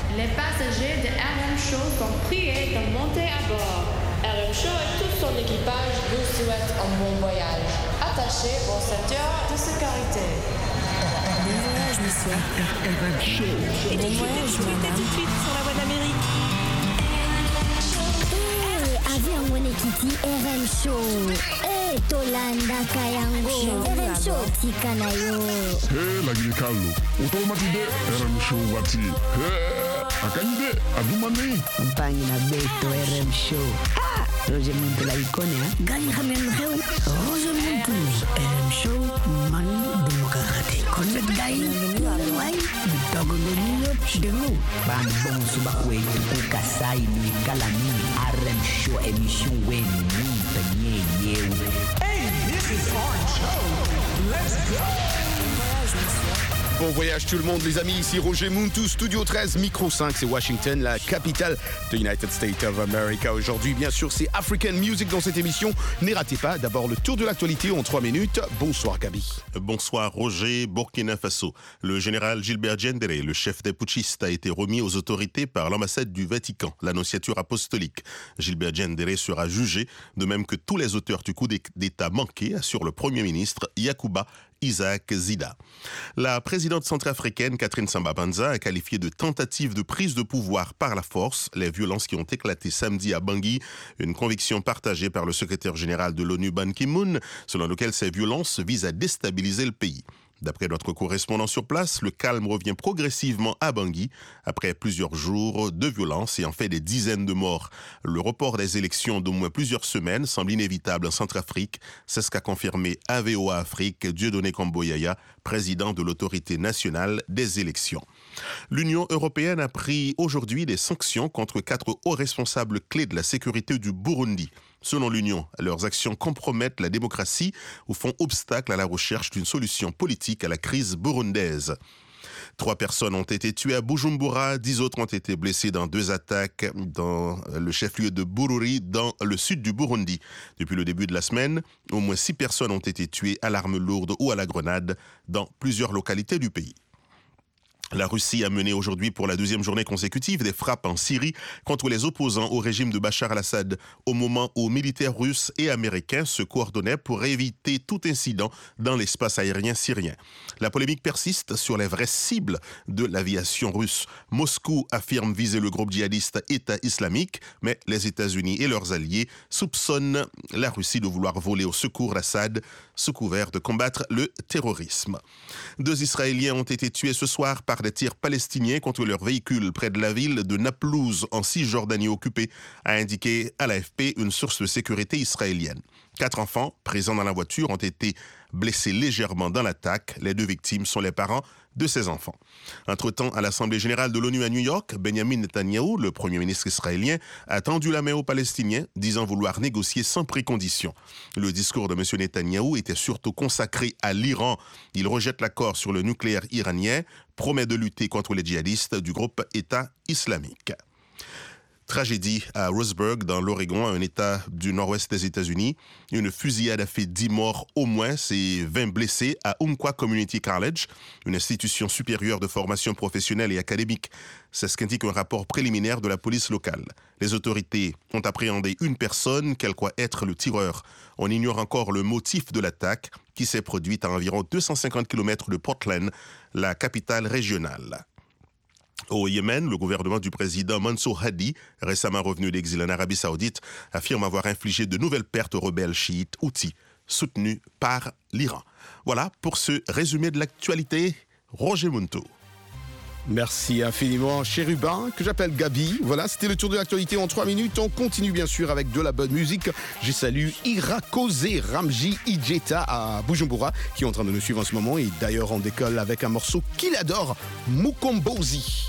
Les passagers de RM Show sont priés de monter à bord. RM Show et tout son équipage vous souhaitent un bon voyage. Attachez vos ceintures de sécurité. Bon voyage, monsieur. RM Show. Et bon voyage, madame. Tout de suite sur la voie d'Amérique. Avion mwenyekiti RM Show. Tolanda Kayango. RM Show tika nayo. Lakini Carlo, utomatide RM Show wati. Akanyide adumani. Mpangi na beto RM Show. Roger Muntu la ikone Gani khamen kheu. Roger Muntu RM Show mani demokrati. Konde dai. Wai. Bitagoloniyo chidemu. Bambon subakwe tukasai ni kalani RM Show emission wen ni yew. Hey, this is Orange Show. Let's go. Bon voyage tout le monde les amis, ici Roger Muntu, Studio 13, Micro 5, c'est Washington, la capitale de United States of America. Aujourd'hui, bien sûr, c'est African Music dans cette émission. Ne ratez pas, d'abord le tour de l'actualité en 3 minutes. Bonsoir Gabi. Bonsoir Roger. Burkina Faso. Le général Gilbert Diendéré, le chef des putschistes, a été remis aux autorités par l'ambassade du Vatican, l'annonciature apostolique. Gilbert Diendéré sera jugé, de même que tous les auteurs du coup d'État manqué, assure le Premier ministre Yacouba Isaac Zida. La présidente centrafricaine Catherine Samba-Panza a qualifié de tentative de prise de pouvoir par la force les violences qui ont éclaté samedi à Bangui, une conviction partagée par le secrétaire général de l'ONU Ban Ki-moon, selon lequel ces violences visent à déstabiliser le pays. D'après notre correspondant sur place, le calme revient progressivement à Bangui après plusieurs jours de violence et en fait des dizaines de morts. Le report des élections d'au moins plusieurs semaines semble inévitable en Centrafrique. C'est ce qu'a confirmé AVOA Afrique Dieudonné Kamboyaya, président de l'autorité nationale des élections. L'Union européenne a pris aujourd'hui des sanctions contre 4 hauts responsables clés de la sécurité du Burundi. Selon l'Union, leurs actions compromettent la démocratie ou font obstacle à la recherche d'une solution politique à la crise burundaise. 3 personnes ont été tuées à Bujumbura, 10 autres ont été blessées dans 2 attaques dans le chef-lieu de Bururi, dans le sud du Burundi. Depuis le début de la semaine, au moins 6 personnes ont été tuées à l'arme lourde ou à la grenade dans plusieurs localités du pays. La Russie a mené aujourd'hui pour la 2e journée consécutive des frappes en Syrie contre les opposants au régime de Bachar al-Assad, au moment où militaires russes et américains se coordonnaient pour éviter tout incident dans l'espace aérien syrien. La polémique persiste sur les vraies cibles de l'aviation russe. Moscou affirme viser le groupe djihadiste État islamique, mais les États-Unis et leurs alliés soupçonnent la Russie de vouloir voler au secours d'Assad sous couvert de combattre le terrorisme. 2 Israéliens ont été tués ce soir par des tirs palestiniens contre leur véhicule près de la ville de Naplouse en Cisjordanie occupée, a indiqué à l'AFP une source de sécurité israélienne. 4 enfants présents dans la voiture ont été blessés légèrement dans l'attaque. Les 2 victimes sont les parents de ces enfants. Entre-temps, à l'Assemblée générale de l'ONU à New York, Benjamin Netanyahou, le Premier ministre israélien, a tendu la main aux Palestiniens, disant vouloir négocier sans précondition. Le discours de M. Netanyahou était surtout consacré à l'Iran. Il rejette l'accord sur le nucléaire iranien, promet de lutter contre les djihadistes du groupe État islamique. Tragédie à Roseburg, dans l'Oregon, un État du nord-ouest des États-Unis. Une fusillade a fait 10 morts au moins et 20 blessés à Umpqua Community College, une institution supérieure de formation professionnelle et académique. C'est ce qu'indique un rapport préliminaire de la police locale. Les autorités ont appréhendé une personne qu'elle croit être le tireur. On ignore encore le motif de l'attaque qui s'est produite à environ 250 km de Portland, la capitale régionale. Au Yémen, le gouvernement du président Mansour Hadi, récemment revenu d'exil en Arabie Saoudite, affirme avoir infligé de nouvelles pertes aux rebelles chiites houthis, soutenus par l'Iran. Voilà pour ce résumé de l'actualité. Roger Muntu. Merci infiniment, Chérubin, que j'appelle Gabi. Voilà, c'était le tour de l'actualité en 3 minutes. On continue bien sûr avec de la bonne musique. Je salue Irakose Ramji Ijeta à Bujumbura, qui est en train de nous suivre en ce moment. Et d'ailleurs, on décolle avec un morceau qu'il adore, Mukombozi.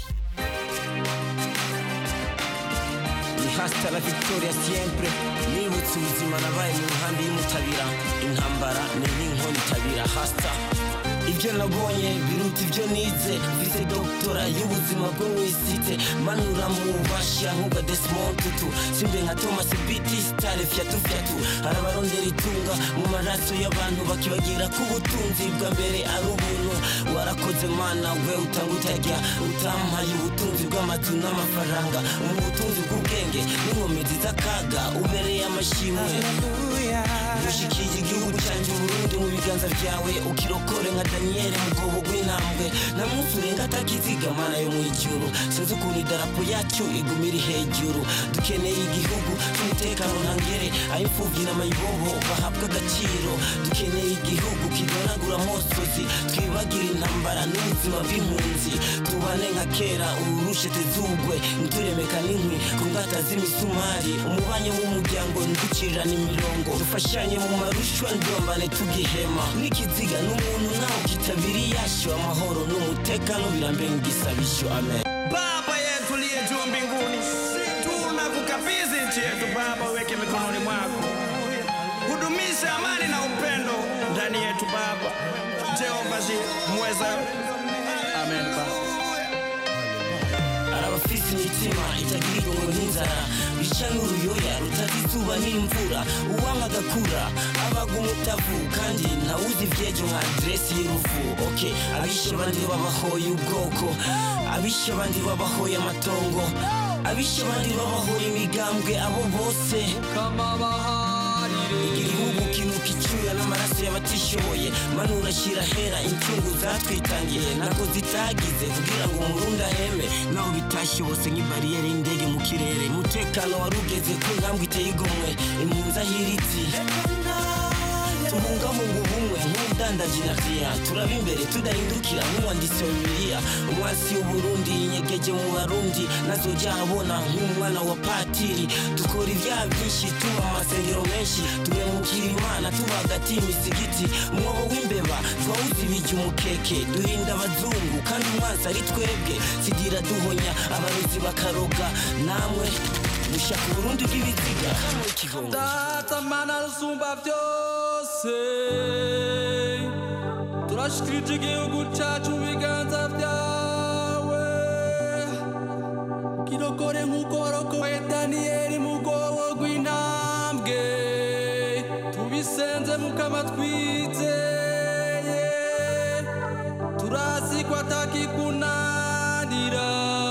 Hasta la victoria siempre nibutse ubuzima nabaye mu nkambi y'umutabira intambara ni nk'inkoni itabira hasta ibyo nabonye biruta ibyo nize mfise doktora y'ubuzima bwo mwisite manura mu bashya nk'uga Desmond Tutu simbe nka Thomas Biti Stale fyatu arabarondera itunga mu maraso y'abantu bakibagira ku butunzi bwa mbere ari ubuntu warakoze mana we utanga utajya utampaye ubutunzi bwa amazu n'amafaranga mu butunzi bw'ubwenge n'inkomezi z'akaga ubereye amashimwe ushikiye igihugu cyanjye Burundi mu biganza byawe ukirokore nka Daniel mu bwobo bw'intambwe nta munsi urenga atakiziga mana yo mu ijuru sinzi ukuntu idarapo yacu igumira hejuru dukeneye igihugu cy'umutekano ntangere ay'imfubyi n'amayibobo bahabwa agaciro dukeneye igihugu kidonagura amosozi twibagira intambara n'ubuzima bw'impunzi tubane nka kera urushe tezugwe nturemeka n'inkwi ku ngata z'imisumari umubanye w'umuryango nducirirana imirongo dufashanye mu marushwa ndombane tugihema n'ikiziga n'umuntu nawe kitabiri yasho amahoro n'umutekano birambe ngisabisho amen. Baba yetu liye juu mbinguni, tunakukabidhi nchi yetu Baba, weke mikononi mwako, hudumisha amani na upendo ndani yetu Baba. Jehova muweza. Amen Baba. Arabafise imitima itagira ngo n'inzara bica n'uruyoya rutazizuba n'imvura uwanga agakura abaga umutavu kandi ntawuzi ivyejo nka adresi y'uruvu. Okay, abishe abandi babahoye ubwoko, abishe abandi babahoye amatongo, abishe abandi babahoye imigambwe, abo bose igihugu kinuka icyuya n'amaraso y'abatishoboye manura shira hera incungu zatwitangiye nako zitagize kugira ngo umurundi aheme naho bitashobose nk'ibariyeri y'indege mu kirere umutekano warugeze ku ntambwe iteye igomwe impunzi ahiritse tubungabunga ubumwe nk'umudandaji na kriya turaba imbere tudahindukira nk'umwanditsi wa Bibiliya umwasi w'Uburundi inyegeje mu Barundi nazoja abona nk'umwana wa patiri dukora ibyaha byinshi tuba amasengero menshi tumemukira Imana tuba hagati y'imisigiti umwobo w'imbeba twawuzi ibijya umukeke duhinda abazungu kandi umwansi ari twebwe sigira duhonya abarozi bakaroga namwe mushaka Burundi bw'ibiziga kamwe kigongo Data mana rusumba byose turashikirije igihugu cyacu biganza byawe kirokore nk'uko warokoye Daniyeli mu bwobo rw'intambwe tubisenze mukama twizeye turazi ko atakikunanira.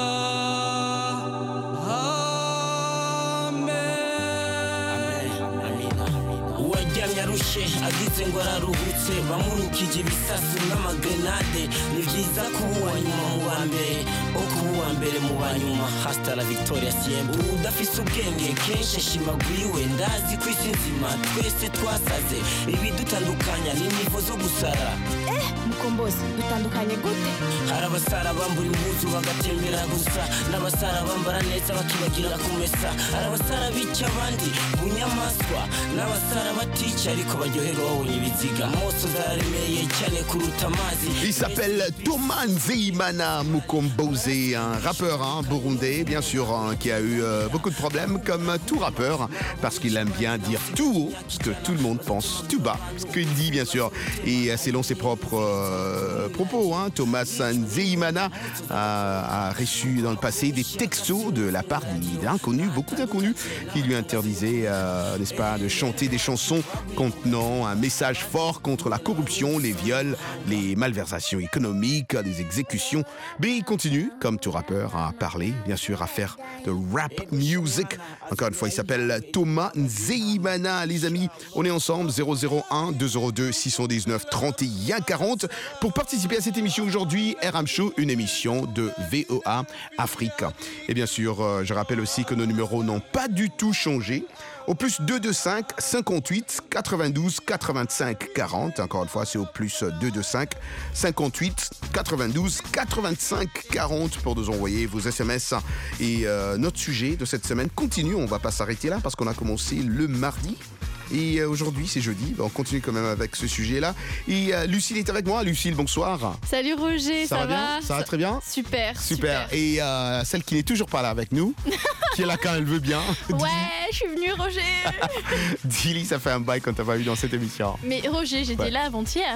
Yarushe agize ngo araruhutse bamurukije ibisasu n'amagrenade ni byiza kuba uwa nyuma mu ba mbere o kuba uwa mbere mu ba nyuma hasta la victoria siempre udafise ubwenge kenshi ashimaguriwe ndazi ku isi nzima twese twasaze ibidutandukanya n'imivo zo gusara mukombozi dutandukanye gute hari abasara bambura impuzu bagatembera gusa n'abasara bambara neza bakibagira kumesa hari abasara bica abandi bunyamaswa n'abasara batica ariko baryoherwa babonye ibiziga moso zaremeye cyane kuruta amazi. Il s'appelle Thomas Nzeyimana Mukomboze, un rappeur burundais bien sûr qui a eu beaucoup de problèmes comme tout rappeur parce qu'il aime bien dire tout haut ce que tout le monde pense tout bas ce qu'il dit bien sûr et selon ses propres propos Thomas Nzeyimana a reçu dans le passé des textos de la part d'inconnus, beaucoup d'inconnus qui lui interdisaient n'est-ce pas de chanter des chansons contenant un message fort contre la corruption, les viols, les malversations économiques, des exécutions. Mais il continue, comme tout rappeur, à parler, bien sûr, à faire de rap music. Encore une fois, il s'appelle Thomas Nzeyimana. Les amis, on est ensemble, 001 202 619 31 40 pour participer à cette émission aujourd'hui, RM Show, une émission de VOA Afrique. Et bien sûr, je rappelle aussi que nos numéros n'ont pas du tout changé. Au plus 225 58 92 85 40. Encore une fois, c'est au plus 225 58 92 85 40 pour nous envoyer vos SMS. Et notre sujet de cette semaine continue. On ne va pas s'arrêter là parce qu'on a commencé le mardi. Et aujourd'hui, c'est jeudi. On continue quand même avec ce sujet-là. Et Lucille est avec moi. Lucille, bonsoir. Salut Roger, ça va bien? Ça va très bien? Super. Et celle qui n'est toujours pas là avec nous, qui est là quand elle veut bien. Ouais, je suis venue, Roger. Dilly, ça fait un bail qu'on t'a pas vu dans cette émission. Mais Roger, j'étais là avant-hier.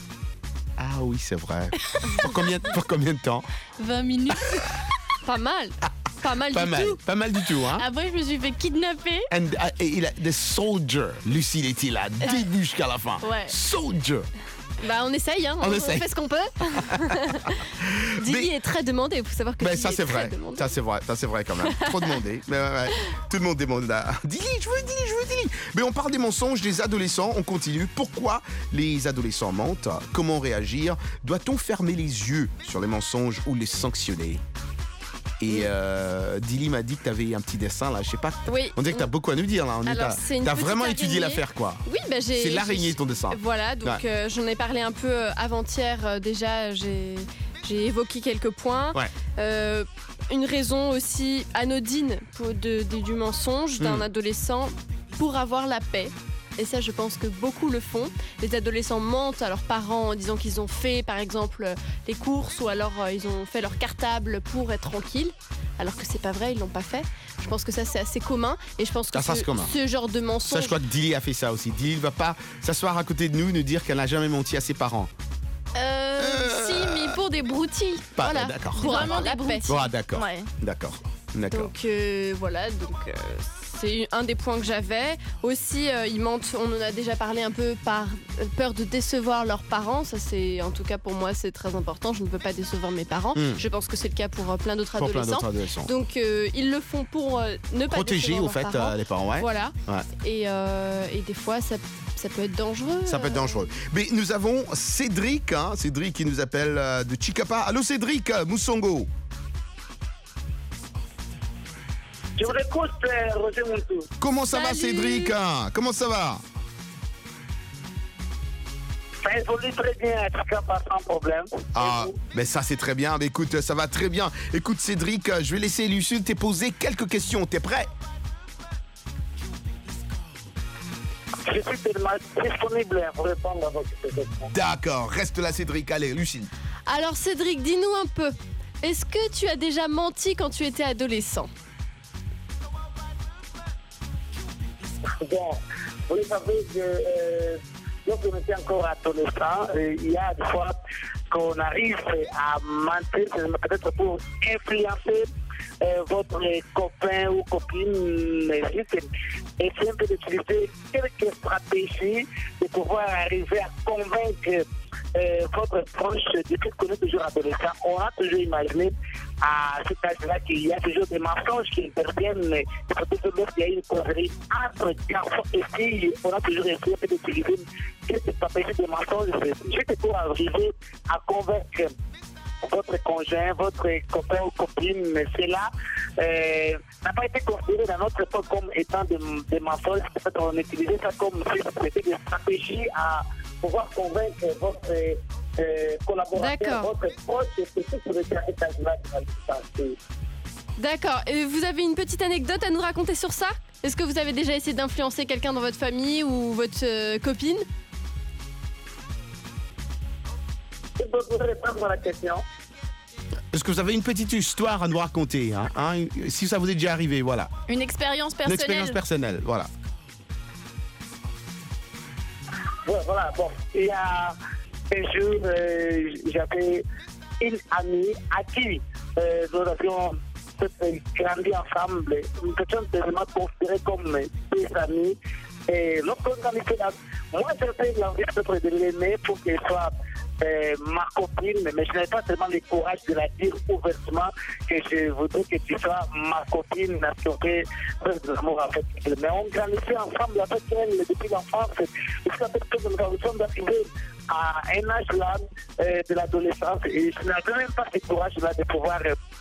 Ah oui, c'est vrai. Pour combien de temps? 20 minutes. Pas mal. Pas mal du tout. Hein? Après, je me suis fait kidnapper. Et il a des soldiers. Lucille était là, début jusqu'à la fin. Ouais. Soldier. Bah on essaye, hein. On fait ce qu'on peut. Dilly est très demandé, il faut savoir que Dilly ça, c'est est vrai. très demandé. Ça c'est vrai quand même. Trop demandé. Mais ouais. Tout le monde demande là. Dilly, je veux Dilly. Mais on parle des mensonges des adolescents, on continue. Pourquoi les adolescents mentent? Comment réagir? Doit-on fermer les yeux sur les mensonges ou les sanctionner? Et Dilly m'a dit que tu avais un petit dessin là, je sais pas. Oui. On dirait que tu as beaucoup à nous dire là. T'as vraiment étudié araignée. l'affaire quoi. Oui, c'est l'araignée ton dessin. Voilà, donc j'en ai parlé un peu avant-hier déjà, j'ai évoqué quelques points. Ouais. Une raison aussi anodine du mensonge d'un adolescent pour avoir la paix. Et ça, je pense que beaucoup le font. Les adolescents mentent à leurs parents en disant qu'ils ont fait, par exemple, les courses ou alors ils ont fait leur cartable pour être tranquilles, alors que c'est pas vrai, ils l'ont pas fait. Je pense que ça, c'est assez commun. Et je pense que ce genre de mensonge... Ça, je crois que Dilly a fait ça aussi. Dilly ne va pas s'asseoir à côté de nous dire qu'elle n'a jamais menti à ses parents. Si, mais pour des broutilles. Voilà. D'accord. Pour vraiment des broutilles. Oh, d'accord. Ouais. D'accord. Donc voilà, c'est un des points que j'avais. Aussi, ils mentent, on en a déjà parlé un peu par peur de décevoir leurs parents. Ça, c'est, en tout cas pour moi, c'est très important. Je ne veux pas décevoir mes parents. Je pense que c'est le cas pour plein d'autres adolescents. Donc ils le font pour ne pas protéger décevoir au fait parents. les parents. Ouais. Voilà. Ouais. Et des fois, ça peut être dangereux. Ça peut être dangereux. Mais nous avons Cédric, Cédric qui nous appelle de Chicapa. Allô Cédric, Moussongo. Je vous écoute, Roger Montou. Comment ça va Cédric? Comment ça va? Ça évolue très bien à Chicapa sans problème. Mais ça c'est très bien. Mais écoute, ça va très bien. Écoute Cédric, je vais laisser Lucille te poser quelques questions. T'es prêt? Je suis tellement disponible pour répondre à vos questions. D'accord, reste là Cédric. Allez, Lucille. Alors Cédric, dis-nous un peu. Est-ce que tu as déjà menti quand tu étais adolescent? Bon, vous le savez que lorsqu'on était encore adolescent, il y a des fois qu'on arrive à mentir, peut-être pour influencer votre copain ou copine, et c'est un peu d'utiliser quelques stratégies de pouvoir arriver à convaincre votre proche. Depuis qu'on est toujours adolescent, on a toujours imaginé à cet âge-là qu'il y a toujours des mensonges qui interviennent, peut-être lorsqu'il y a une causerie entre garçons et filles, on a toujours essayé d'utiliser quelques stratégies de mensonges juste pour arriver à convaincre votre conjoint, votre copain ou copine, mais cela n'a pas été considéré dans notre époque comme étant des mensonges. Peut-être on utilisait ça comme si c'était des stratégies à pouvoir convaincre votre collaborateur, votre proche, et c'est sur le terrain de. D'accord. Et vous avez une petite anecdote à nous raconter sur ça? Est-ce que vous avez déjà essayé d'influencer quelqu'un dans votre famille ou votre copine? Je peux répondre à la question. Est-ce que vous avez une petite histoire à nous raconter si ça vous est déjà arrivé, voilà. Une expérience personnelle. Une expérience personnelle, voilà. Ouais, voilà, bon. Il y a un jour, j'avais une amie à qui nous avions grandi ensemble. Nous étions tellement considérés comme des amis. Et lorsqu'on grandissait là, moi j'avais l'envie peut-être de l'aimer pour qu'elle soit ma copine, mais je n'avais pas tellement le courage de la dire ouvertement que je voudrais que tu sois ma copine, assurer de l'amour avec elle. Mais on grandissait ensemble avec elle depuis l'enfance. Et c'est avec que nous sommes arrivés à un âge là de l'adolescence et je n'avais même pas ce courage là de pouvoir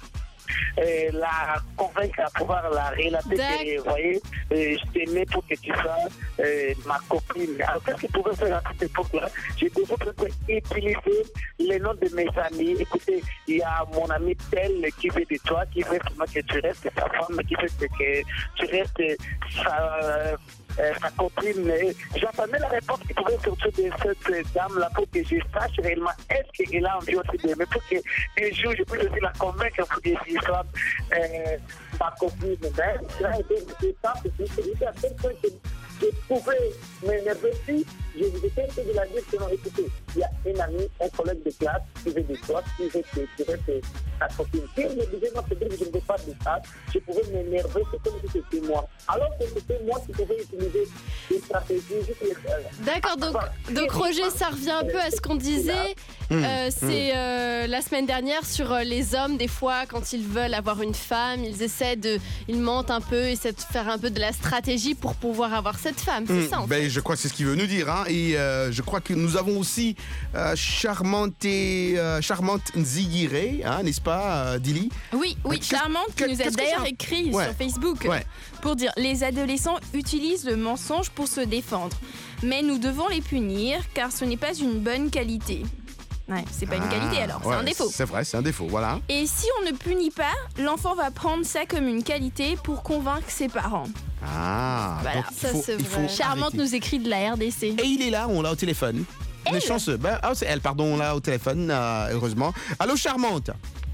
la convaincre, à pouvoir la relater que, vous voyez, je t'aimais pour que tu sois ma copine. Alors qu'est-ce qu'il pouvait faire à cette époque-là? J'ai déjà peut-être utilisé les noms de mes amis. Écoutez, il y a mon ami tel qui veut de toi, qui veut que tu restes sa femme, qui veut que tu restes sa copine. J'attendais la réponse qui pouvait sortir de cette dame-là pour que je sache réellement est-ce qu'elle a envie aussi d'aimer, pour qu'un jour je puisse aussi la convaincre pour que je sois ma copine. Mais cela a été ça, c'était à tel point que je pouvais m'énerver si je vous étais de la dire que non, écoutez, il y a un ami, un collègue de classe qui veut de toi, qui veut que tu restes ta copine. Si je me disais non, c'est vrai que je ne veux pas de message, je pouvais m'énerver, c'est comme si c'était moi. Alors que c'était moi qui pouvais utiliser des stratégies. D'accord, donc Roger, ça revient un peu à ce qu'on disait. C'est la semaine dernière sur les hommes, des fois, quand ils veulent avoir une femme, ils mentent un peu, essaient de faire un peu de la stratégie pour pouvoir avoir cette femme. C'est ça, en fait. Je crois que c'est ce qu'il veut nous dire. Hein. Et je crois que nous avons aussi charmante Nzigire, hein, n'est-ce pas, Dili? Oui, Charmante qui nous a d'ailleurs écrit sur Facebook pour dire: les adolescents utilisent le mensonge pour se défendre, mais nous devons les punir car ce n'est pas une bonne qualité. Ouais, c'est pas une qualité alors, c'est un défaut. C'est vrai, c'est un défaut, voilà. Et si on ne punit pas, l'enfant va prendre ça comme une qualité pour convaincre ses parents. Voilà, donc ça c'est vrai. Charmante nous écrit de la RDC. Et il est là, on l'a au téléphone. On est chanceux. C'est elle, pardon, on l'a au téléphone, heureusement. Allô, Charmante?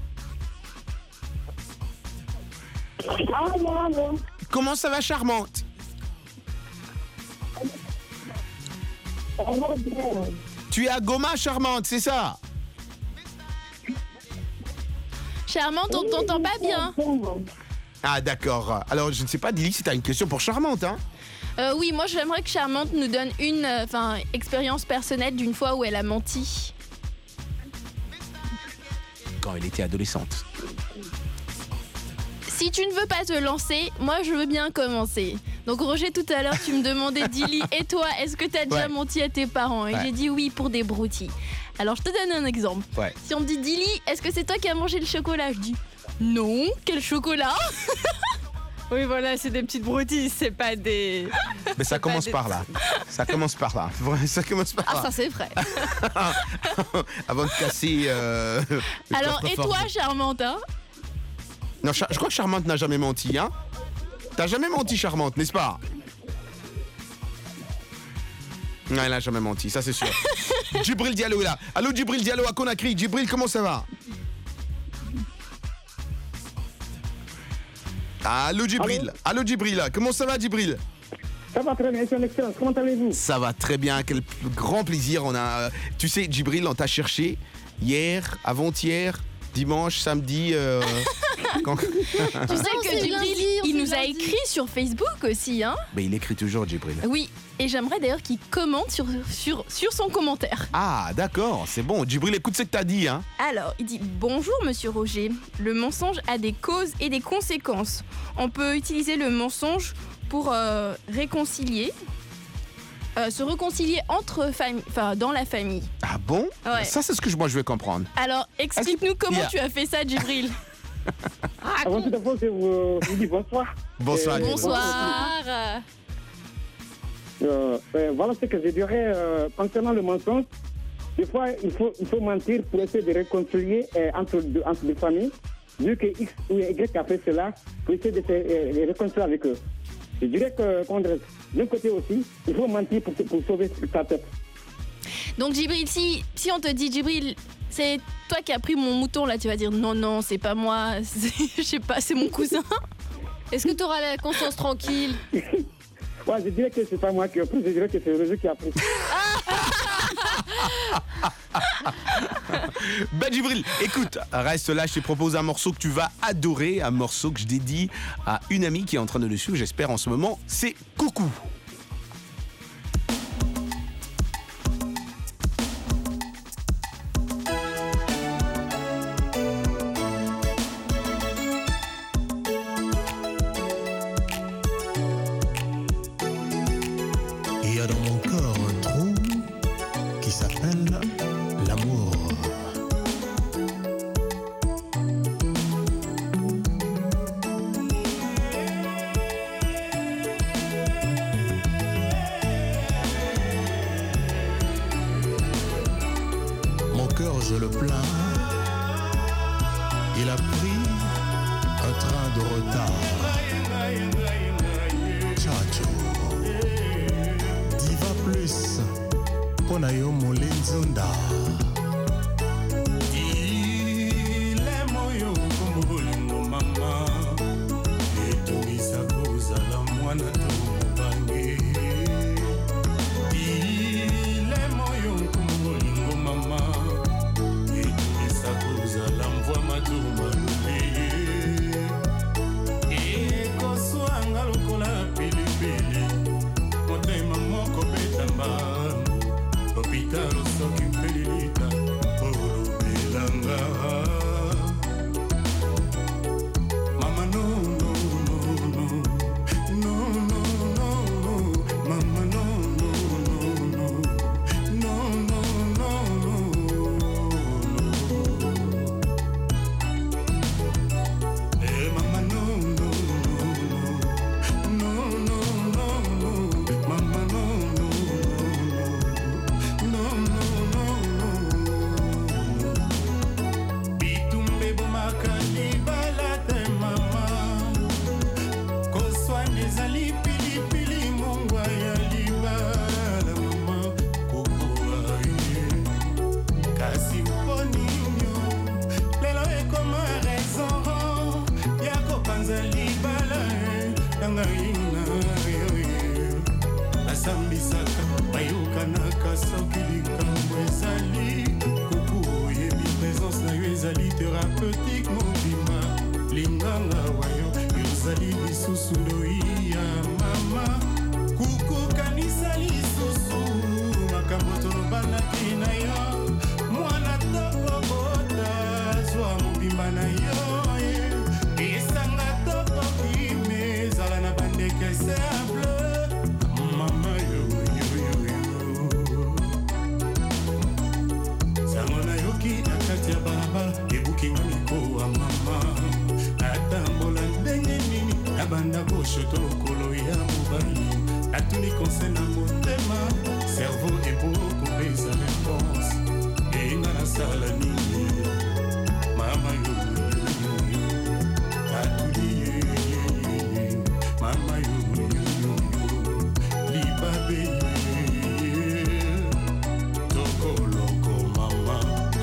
Comment ça va, Charmante? Tu es à Goma, Charmante, c'est ça? Charmante, on ne t'entend pas bien. Ah, d'accord. Alors, je ne sais pas, Dili, si tu as une question pour Charmante, hein? Oui, moi j'aimerais que Charmante nous donne une expérience personnelle d'une fois où elle a menti. Quand elle était adolescente. Si tu ne veux pas te lancer, moi je veux bien commencer. Donc Roger, tout à l'heure tu me demandais, Dili, et toi, est-ce que tu as déjà menti à tes parents? Et j'ai dit oui pour des broutilles. Alors je te donne un exemple. Si on me dit, Dili, est-ce que c'est toi qui as mangé le chocolat? Je dis non, quel chocolat? Oui, voilà, c'est des petites broutilles, c'est pas des... Mais ça commence par là. Ça commence par là. Ça commence par là. Ah, ça c'est vrai. Avant de casser... Alors, et toi, Charmante, hein? Non, je crois que Charmante n'a jamais menti, hein? T'as jamais menti, Charmante, n'est-ce pas? Non, elle n'a jamais menti, ça c'est sûr. Djibril Diallo est là. Allô, Djibril Diallo à Conakry. Djibril, comment ça va? Allô, Djibril. Allô, Djibril. Comment ça va, Djibril? Ça va très bien, c'est une excellence. Comment allez-vous? Ça va très bien, quel grand plaisir. On a, tu sais, Djibril, on t'a cherché hier, avant-hier, dimanche, samedi. Tu sais que Djibril, il nous a écrit sur Facebook aussi, hein? Mais il écrit toujours, Djibril. Oui, et j'aimerais d'ailleurs qu'il commente sur son commentaire. Ah, d'accord, c'est bon. Djibril, écoute ce que t'as dit, hein? Alors, il dit: bonjour, monsieur Roger. Le mensonge a des causes et des conséquences. On peut utiliser le mensonge pour réconcilier. Se réconcilier dans la famille. Ah bon? Ouais. Ça, c'est ce que moi je veux comprendre. Alors, explique-nous comment tu as fait ça, Djibril. Avant tout d'abord, je vous dis bonsoir. Bonsoir. Bonsoir. Voilà ce que je dirais concernant le mensonge. Des fois, il faut mentir pour essayer de réconcilier entre deux familles. Vu que X ou Y a fait cela, pour essayer de se réconcilier avec eux. Je dirais que, d'un côté aussi, il faut mentir pour sauver sa tête. Donc, Djibril, si on te dit, Djibril, c'est toi qui as pris mon mouton, là, tu vas dire non, c'est pas moi, je sais pas, c'est mon cousin. Est-ce que tu auras la conscience tranquille? Ouais, je dirais que c'est pas moi qui ai pris, je dirais que c'est Roger qui a pris. Ben Djibril, écoute, reste là, je te propose un morceau que tu vas adorer, un morceau que je dédie à une amie qui est en train de le suivre, j'espère en ce moment, c'est Coucou. Il y a dans mon corps un trou qui s'appelle l'amour. Mon cœur, je le plains. Il a pris un train de retard. Chacho. Diva plus. Pona yo molinzunda. Ile moyo kumbulingo mama. Etungisa kuzala mwana tubange. Ile moyo kumbulingo mama. Etungisa kuzala mvua matuma. ezali bala nanga ina basambisaka bayokanaka soki likambo ezali kuku oyebi présence na yo ezali thérapeutique mobima linganga wayo yozali lisusu ndoi ya mama kuku kanisa lisusu makambo tolobanaki na yo mwana tokobota zwa mobimba na yo esanga tokokime ezala na bandeke simple mama sango nayoki na kati ya balabala ebukinga mikowa mama natambola ndenge nini nabanda koshoto lokolo ya mobali natuni konse na motema cerveau ebokopesa réponse enga nasala nini mama atuli mama libabe tokoloko mama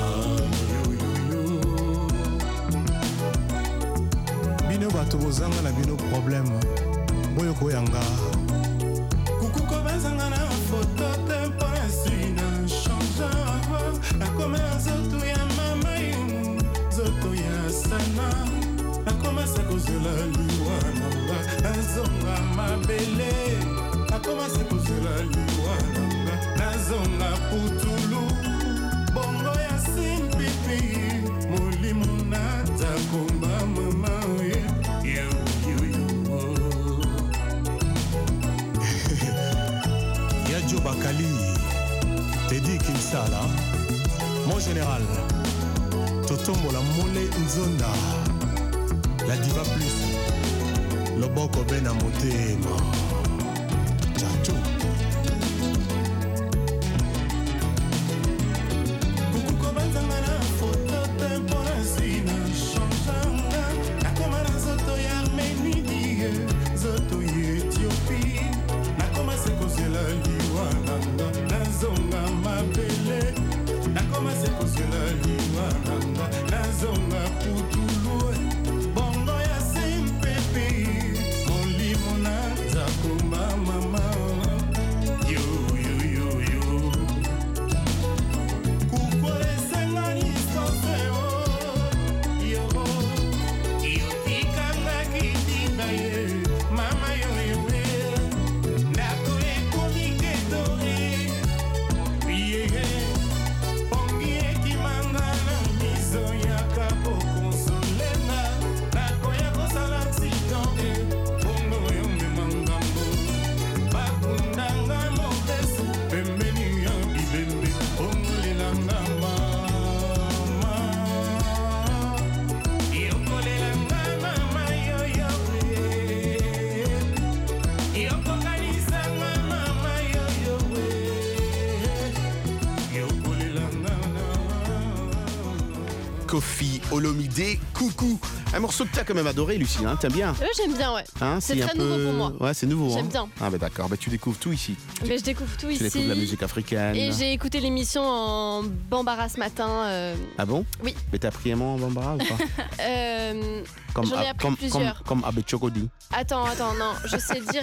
bino bato bozanga na bino problème boyo koyanga kukuko bazanga na foto tempo esi na change nakoma nzoto ya mama nzoto ya sana nakomasa kozela liwa nanga nazonga mabele nakomasa kozela liwa nanga nazonga putulu bongo ya simpipi molimo natakomba mama Yadjo Bakali Teddy Kinsala mon général Totombola Mole Nzonda la diva plus Loboko Bena Motema Chacho Kukuko Banzanga na foto tempo asina changeanga nakoma na zoto ya Arménie zoto ya Éthiopie nakoma se kozela liwa nanga nazonga mabele nakoma se kozela liwa nanga nazonga putulu bongo ya simpepe molimo na zakomba mama yo yo yo yo kukolesenga lisoseo yo yo tikanga kitinda ye mama yo yo nako ekomiketo ye pongi ekimanga na miso ya kapo konsolenga nako ya kosala accident bongo yo memangambo bakundanga mobesu pembeni ya bibembe ongolelanga mama yokolelanga mama yoyo yokokanisanga mama yoyo yokolelanga Kofi Olomide, coucou. Un morceau que t'as quand même adoré, Lucie, hein, t'aimes bien? J'aime bien, ouais. Hein, c'est très nouveau pour moi. Ouais, c'est nouveau. J'aime bien. Ah, bah d'accord, bah, tu découvres tout ici. Mais je découvre tout ici. Tu découvres la musique africaine. Et j'ai écouté l'émission en Bambara ce matin. Ah bon? Oui. Mais t'as appris un mot en Bambara ou pas? J'en ai appris plusieurs. Comme Abe Chokodi. Attends, non, je sais dire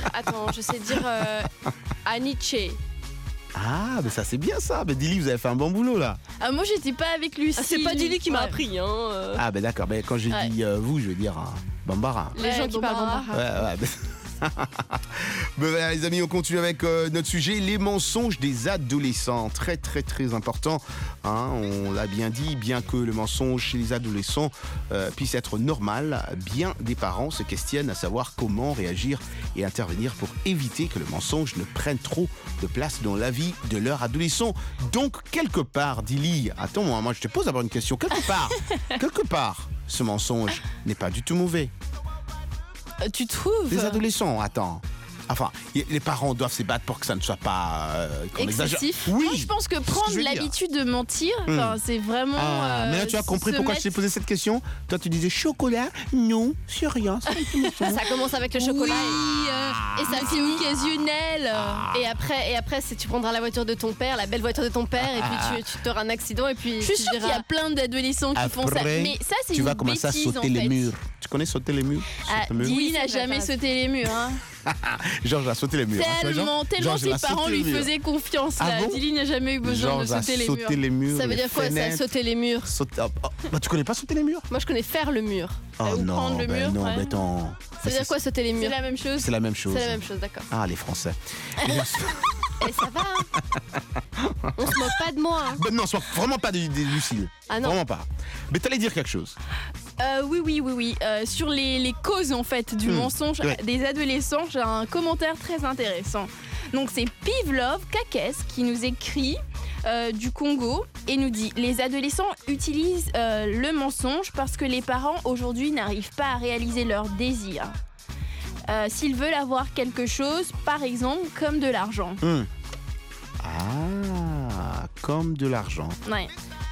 Aniche. Ah, mais ça c'est bien ça. Mais Dili, vous avez fait un bon boulot là. Ah, moi j'étais pas avec Lucie. C'est pas Dili qui m'a appris. Hein. Ah, ben d'accord. Mais quand j'ai dit vous, je veux dire Bambara. Les gens qui parlent Bambara. Ouais. Ben voilà, les amis, on continue avec notre sujet, les mensonges des adolescents. Très très très important, hein, on l'a bien dit, bien que le mensonge chez les adolescents puisse être normal, bien des parents se questionnent à savoir comment réagir et intervenir pour éviter que le mensonge ne prenne trop de place dans la vie de leur adolescent. Donc quelque part, Dili, attends, moi je te pose d'abord une question, quelque part, ce mensonge n'est pas du tout mauvais. Tu trouves? Les adolescents, attends. Enfin, les parents doivent se battre pour que ça ne soit pas excessif. Oui. Moi, je pense que prendre l'habitude de mentir, c'est vraiment. Mais là, tu as compris pourquoi je t'ai posé cette question. Toi, tu disais chocolat, non, c'est rien. Ça commence avec le chocolat et ça finit occasionnel. Et après, tu prendras la voiture de ton père, la belle voiture de ton père, et puis tu auras un accident et puis. Je suis sûre qu'il y a plein d'adolescents qui font ça. Mais ça, c'est tu une vas commencer bêtise, à sauter les murs. Tu connais sauter les murs? Dilly n'a jamais sauté les murs. Hein. Georges a sauté les murs. Tellement ses parents lui faisaient confiance. Dilly n'a jamais eu besoin de sauter les murs. Ça veut dire quoi, ça, sauter les murs? Tu connais pas sauter les murs? Moi, je connais faire le mur. Oh non, prendre le mur. Non, mais attends. Ça veut dire quoi, sauter les murs? C'est la même chose. C'est la même chose. C'est la même chose, d'accord. Ah, les Français. Et ça va. On se moque pas de moi. Hein. Non, vraiment pas de Lucille. Ah non. Vraiment pas. Mais t'allais dire quelque chose. Oui. Sur les causes en fait du mensonge des adolescents, j'ai un commentaire très intéressant. Donc c'est Pivlov Kakes qui nous écrit du Congo et nous dit: les adolescents utilisent le mensonge parce que les parents aujourd'hui n'arrivent pas à réaliser leurs désirs. S'ils veulent avoir quelque chose, par exemple, comme de l'argent. Ah, comme de l'argent. Ouais.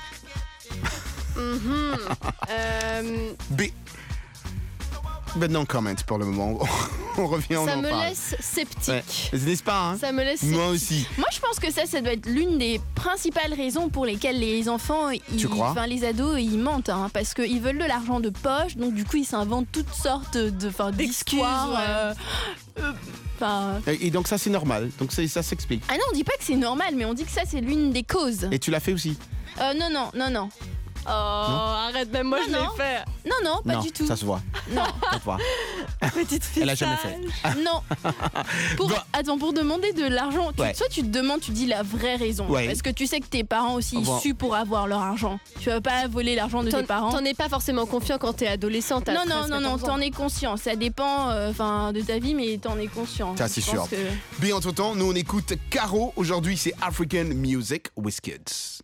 Ben non, comment pour le moment. On revient, on en parle. Ça me laisse sceptique. Ouais. N'est-ce pas hein? Ça me laisse sceptique. Moi aussi. Moi, je pense que ça doit être l'une des principales raisons pour lesquelles les enfants, les ados, ils mentent. Hein, parce qu'ils veulent de l'argent de poche, donc du coup, ils s'inventent toutes sortes d'histoires. Et donc ça, c'est normal. Donc ça s'explique. Ah non, on dit pas que c'est normal, mais on dit que ça, c'est l'une des causes. Et tu l'as fait aussi? Non. Oh, arrête, même moi je l'ai fait. Non, pas du tout. Ça se voit. Non. Ça se voit. Petite fille. Elle a jamais fait. Non. Pour demander de l'argent, soit tu te demandes, tu dis la vraie raison. Ouais. Parce que tu sais que tes parents aussi suent pour avoir leur argent. Tu vas pas voler l'argent de tes parents. T'en es pas forcément confiant quand t'es adolescente. Non, t'en es conscient. Ça dépend de ta vie, mais t'en es conscient. Ça, c'est sûr. Bien, entre-temps, nous on écoute Caro. Aujourd'hui, c'est African Music with Kids.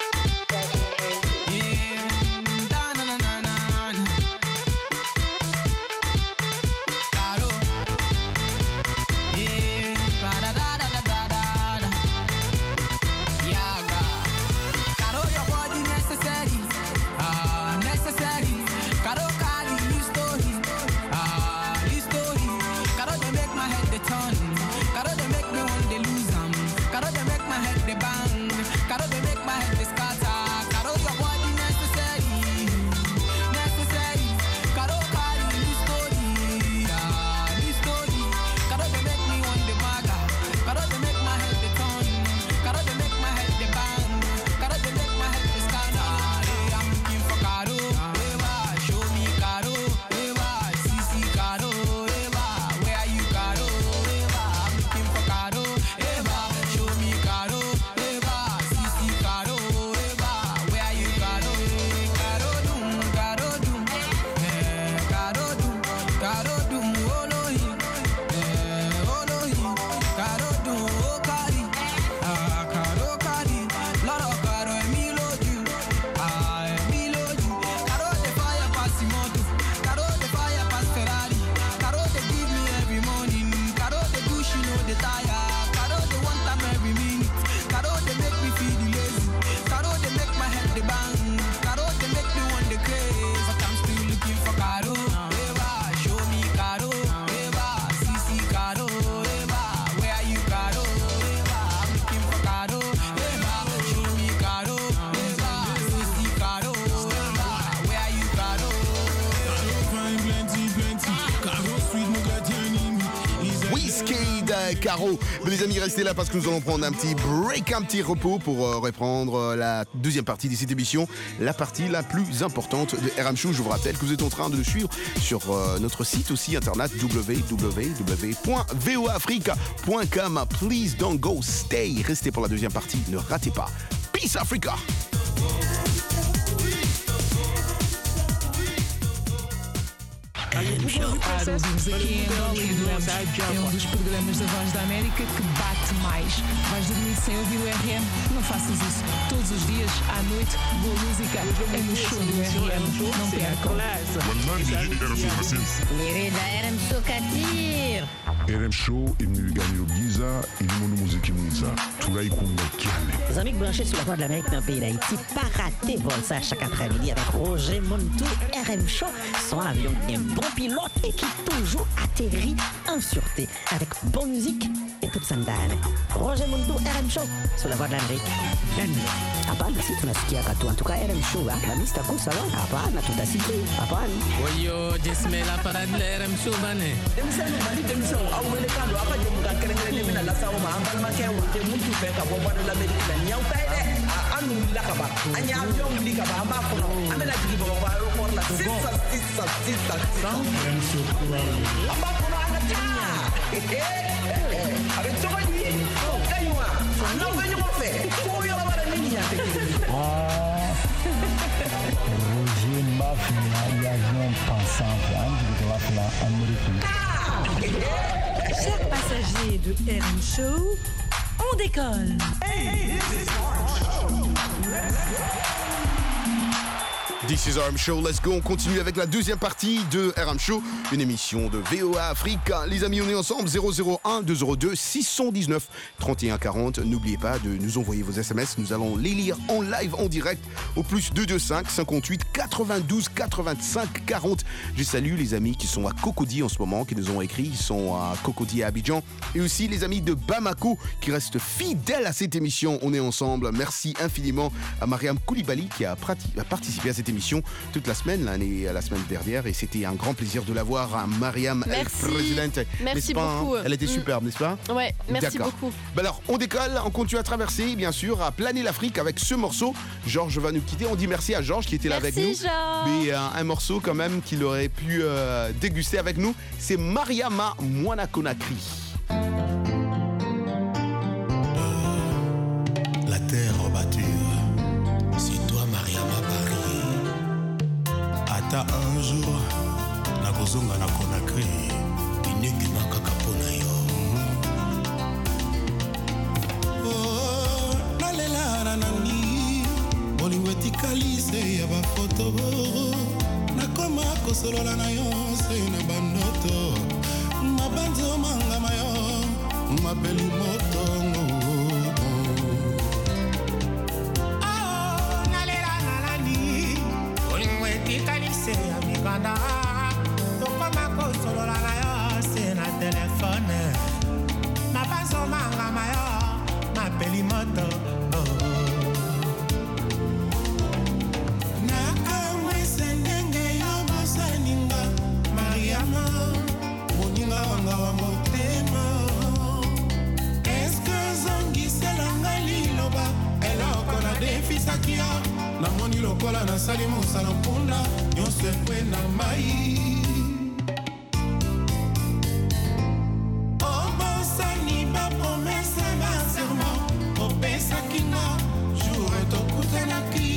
Caro. Mais les amis, restez là parce que nous allons prendre un petit break, un petit repos pour reprendre la deuxième partie de cette émission, la partie la plus importante de RM Show. Je vous rappelle que vous êtes en train de nous suivre sur notre site aussi internet www.voafrica.com. Please don't go, stay. Restez pour la deuxième partie, ne ratez pas. Peace Africa. Ouvimos aqui em Angola e adoramos. É dos programas da Voz da América que bate mais. Vais dormir sem ouvir o RM? Não faças isso. Todos os dias, à noite, boa música é no show do RM. Não percam. RM Show Katir. RM Show, il nous gagne au Giza, il nous montre musique Giza. Tout là, il compte Les amis branchés sur la Voix de l'Amérique dans le pays d'Haïti, pas rater vol ça chaque après-midi avec Roger Montou, RM Show. Son avion qui est bon pilote et qui toujours atterrit en sûreté avec bonne musique et toute sa ndani. Roger Mundo, RM Show, sur la voie de l'Amérique. Hapana, si tunasikia katu antuka RM Show, Hamisi takosa wa? Hapana, tutasikia. Hapana. Oyo, jesmela para de RM Show bane. Demisano bali demisano au melekando apa je muka kerengere mina la sawo ma ambal ma kewo te muntu fe ka bo de l'Amérique la nyaw tay de anu la ka ba anya avion li ka ba ma ko amela jigi bo ba ko la sisa RM Show amba ko na ta avec toi lui kaywa na venyo mo fe ko yo la bara nini ya Roger Mafia, il y a un pensant, Chers passagers de RM Show, on décolle. This is RM Show, let's go. On continue avec la deuxième partie de RM Show, une émission de VOA Afrique. Les amis, on est ensemble, 001 202 619 31 40. N'oubliez pas de nous envoyer vos SMS, nous allons les lire en live, en direct, au plus 225 58 92 85 40. Je salue les amis qui sont à Cocody en ce moment, qui nous ont écrit, ils sont à Cocody à Abidjan, et aussi les amis de Bamako qui restent fidèles à cette émission. On est ensemble, merci infiniment à Mariam Koulibaly qui a participé à cette émission toute la semaine, la semaine dernière, et c'était un grand plaisir de la voir, Mariam, présidente. Merci beaucoup. Elle était superbe, n'est-ce pas? Ouais, merci beaucoup. Ben alors, on décolle, on continue à traverser, bien sûr, à planer l'Afrique avec ce morceau. Georges va nous quitter. On dit merci à Georges qui était là avec nous. Merci Georges. Mais un morceau quand même qu'il aurait pu déguster avec nous, c'est Mariama Mwana Conakry. La terre battue, c'est toi Mariama Paris. Ata un jour, nakozonga na Conakry, ineki makaka pona yo. Oh, nalela na nani, bolingo etikali se ya bafoto. Nakoma kosolola na yo se na bandoto. Mabanzo mangama yo, mabeli motongo. Kalise amiganda tokoma kosolola na yo se na telefone mabazo mangama yo mapeli moto nakamwese ndenge yo bosaninga Mariama moninga wanga wa motema eske zongiselanga liloba eloko na defisaki yo namoni lokola nasali mosala mpunda nyonso ekwe na mai obosani bapromese baserment opesaki nga jour tokutanaki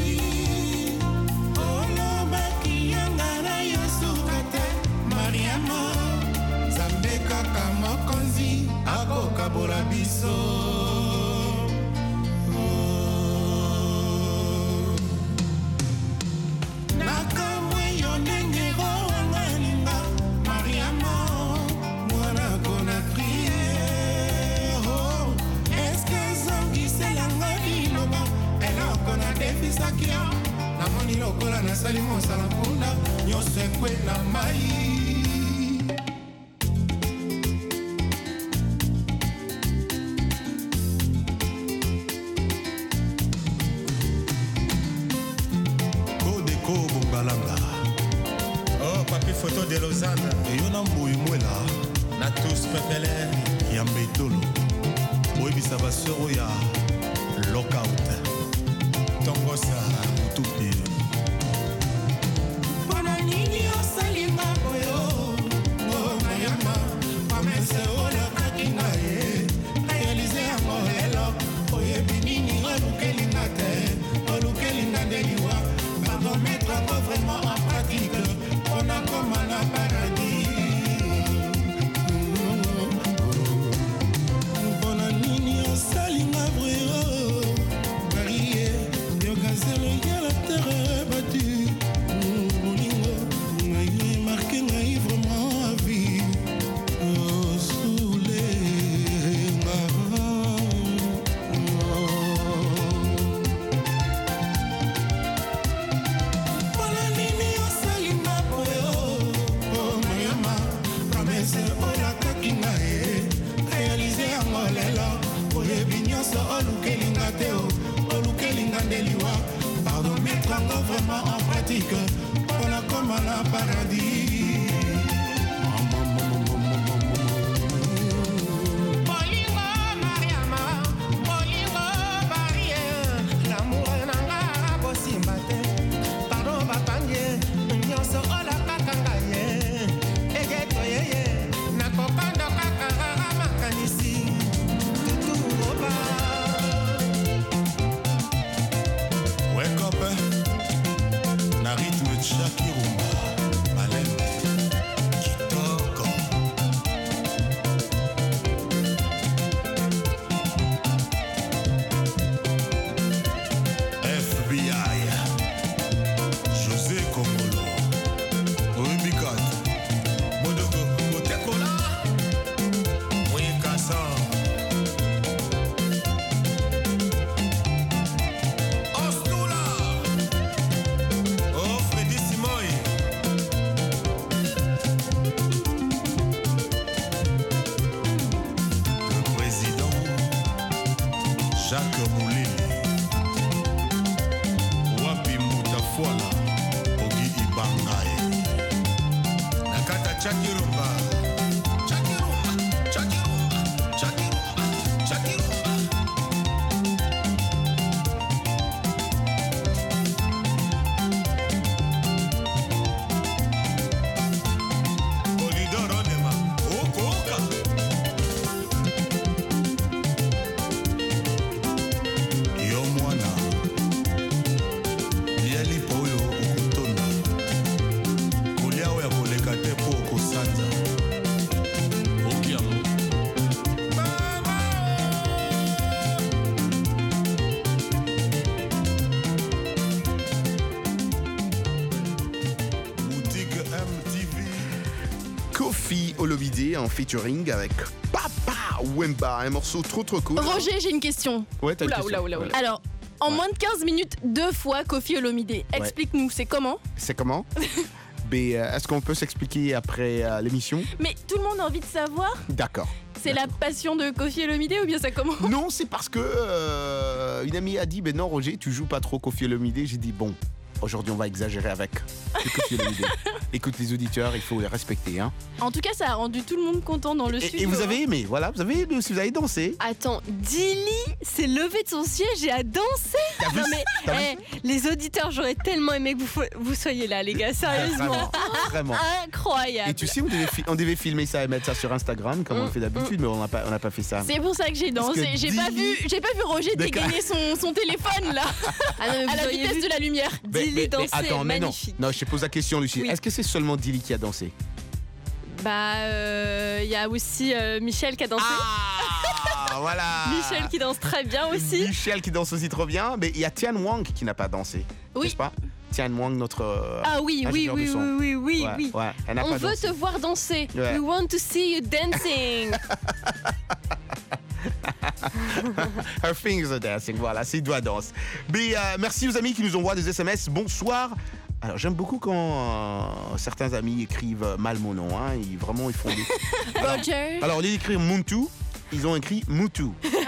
olobaki yanga na yo suka te Mariama nzambe kaka mokonzi akokabola biso. Namoni lokola nasali mosala mpunda nyonso ekwe na mai. Kodeko Bongalanga. Oh, papi photo de Lausanne. Eyo na mboyi mwela. Na tous pepele. Ya mbetolo. Boyebisa basoro ya lockout. Tongosa tupi. Bona nini osalinga boyo. Oh Mariama, promesse ola kakinga ye. Réaliser yango elo. Oyebi nini olukelinga te. Olukelinga ndeliwa. Pardon, mettre encore vraiment en pratique. On a comme un paradis. Bona nini osalinga boyo. La terre paradis. Olomide en featuring avec Papa Wemba, un morceau trop cool. Roger, j'ai une question. Ouais, t'as une question. Oula. Alors, en moins de 15 minutes, 2 fois Koffi Olomide. Explique-nous, c'est comment? C'est comment? Mais est-ce qu'on peut s'expliquer après l'émission? Mais tout le monde a envie de savoir. D'accord. C'est la passion de Koffi Olomide ou bien ça commence? Non, c'est parce que une amie a dit, ben non Roger, tu joues pas trop Koffi Olomide. J'ai dit bon, aujourd'hui on va exagérer avec Koffi Olomide. Écoute les auditeurs, il faut les respecter. Hein. En tout cas, ça a rendu tout le monde content dans le studio. Et vous avez aimé, voilà, vous avez aimé aussi, vous avez dansé. Attends, Dilly s'est levé de son siège et a dansé. Non mais, les auditeurs, j'aurais tellement aimé que vous soyez là, les gars, sérieusement. Vraiment. Incroyable. Et tu sais, on devait filmer ça et mettre ça sur Instagram, comme on le fait d'habitude, mais on n'a pas fait ça. C'est pour ça que j'ai dansé. J'ai pas vu Roger dégainer son téléphone là, à la vitesse de la lumière. Dilly dansait, attends, magnifique. Non, je te pose la question, Lucie. Oui. Est-ce que c'est seulement Dilly qui a dansé? Bah, y a aussi Michel qui a dansé. Ah, voilà. Michel qui danse très bien aussi. Michel qui danse aussi trop bien. Mais il y a Tian Wang qui n'a pas dansé. Oui. N'est-ce pas? Tian Wang, notre. Ah oui. Ouais, On veut te voir danser. Ouais. We want to see you dancing. Her fingers are dancing, voilà, c'est doigts dansent. Mais merci aux amis qui nous envoient des SMS. Bonsoir. Alors j'aime beaucoup quand certains amis écrivent mal mon nom. Hein. Ils font des. Roger. Alors au lieu d'écrire Muntu, ils ont écrit Moutou.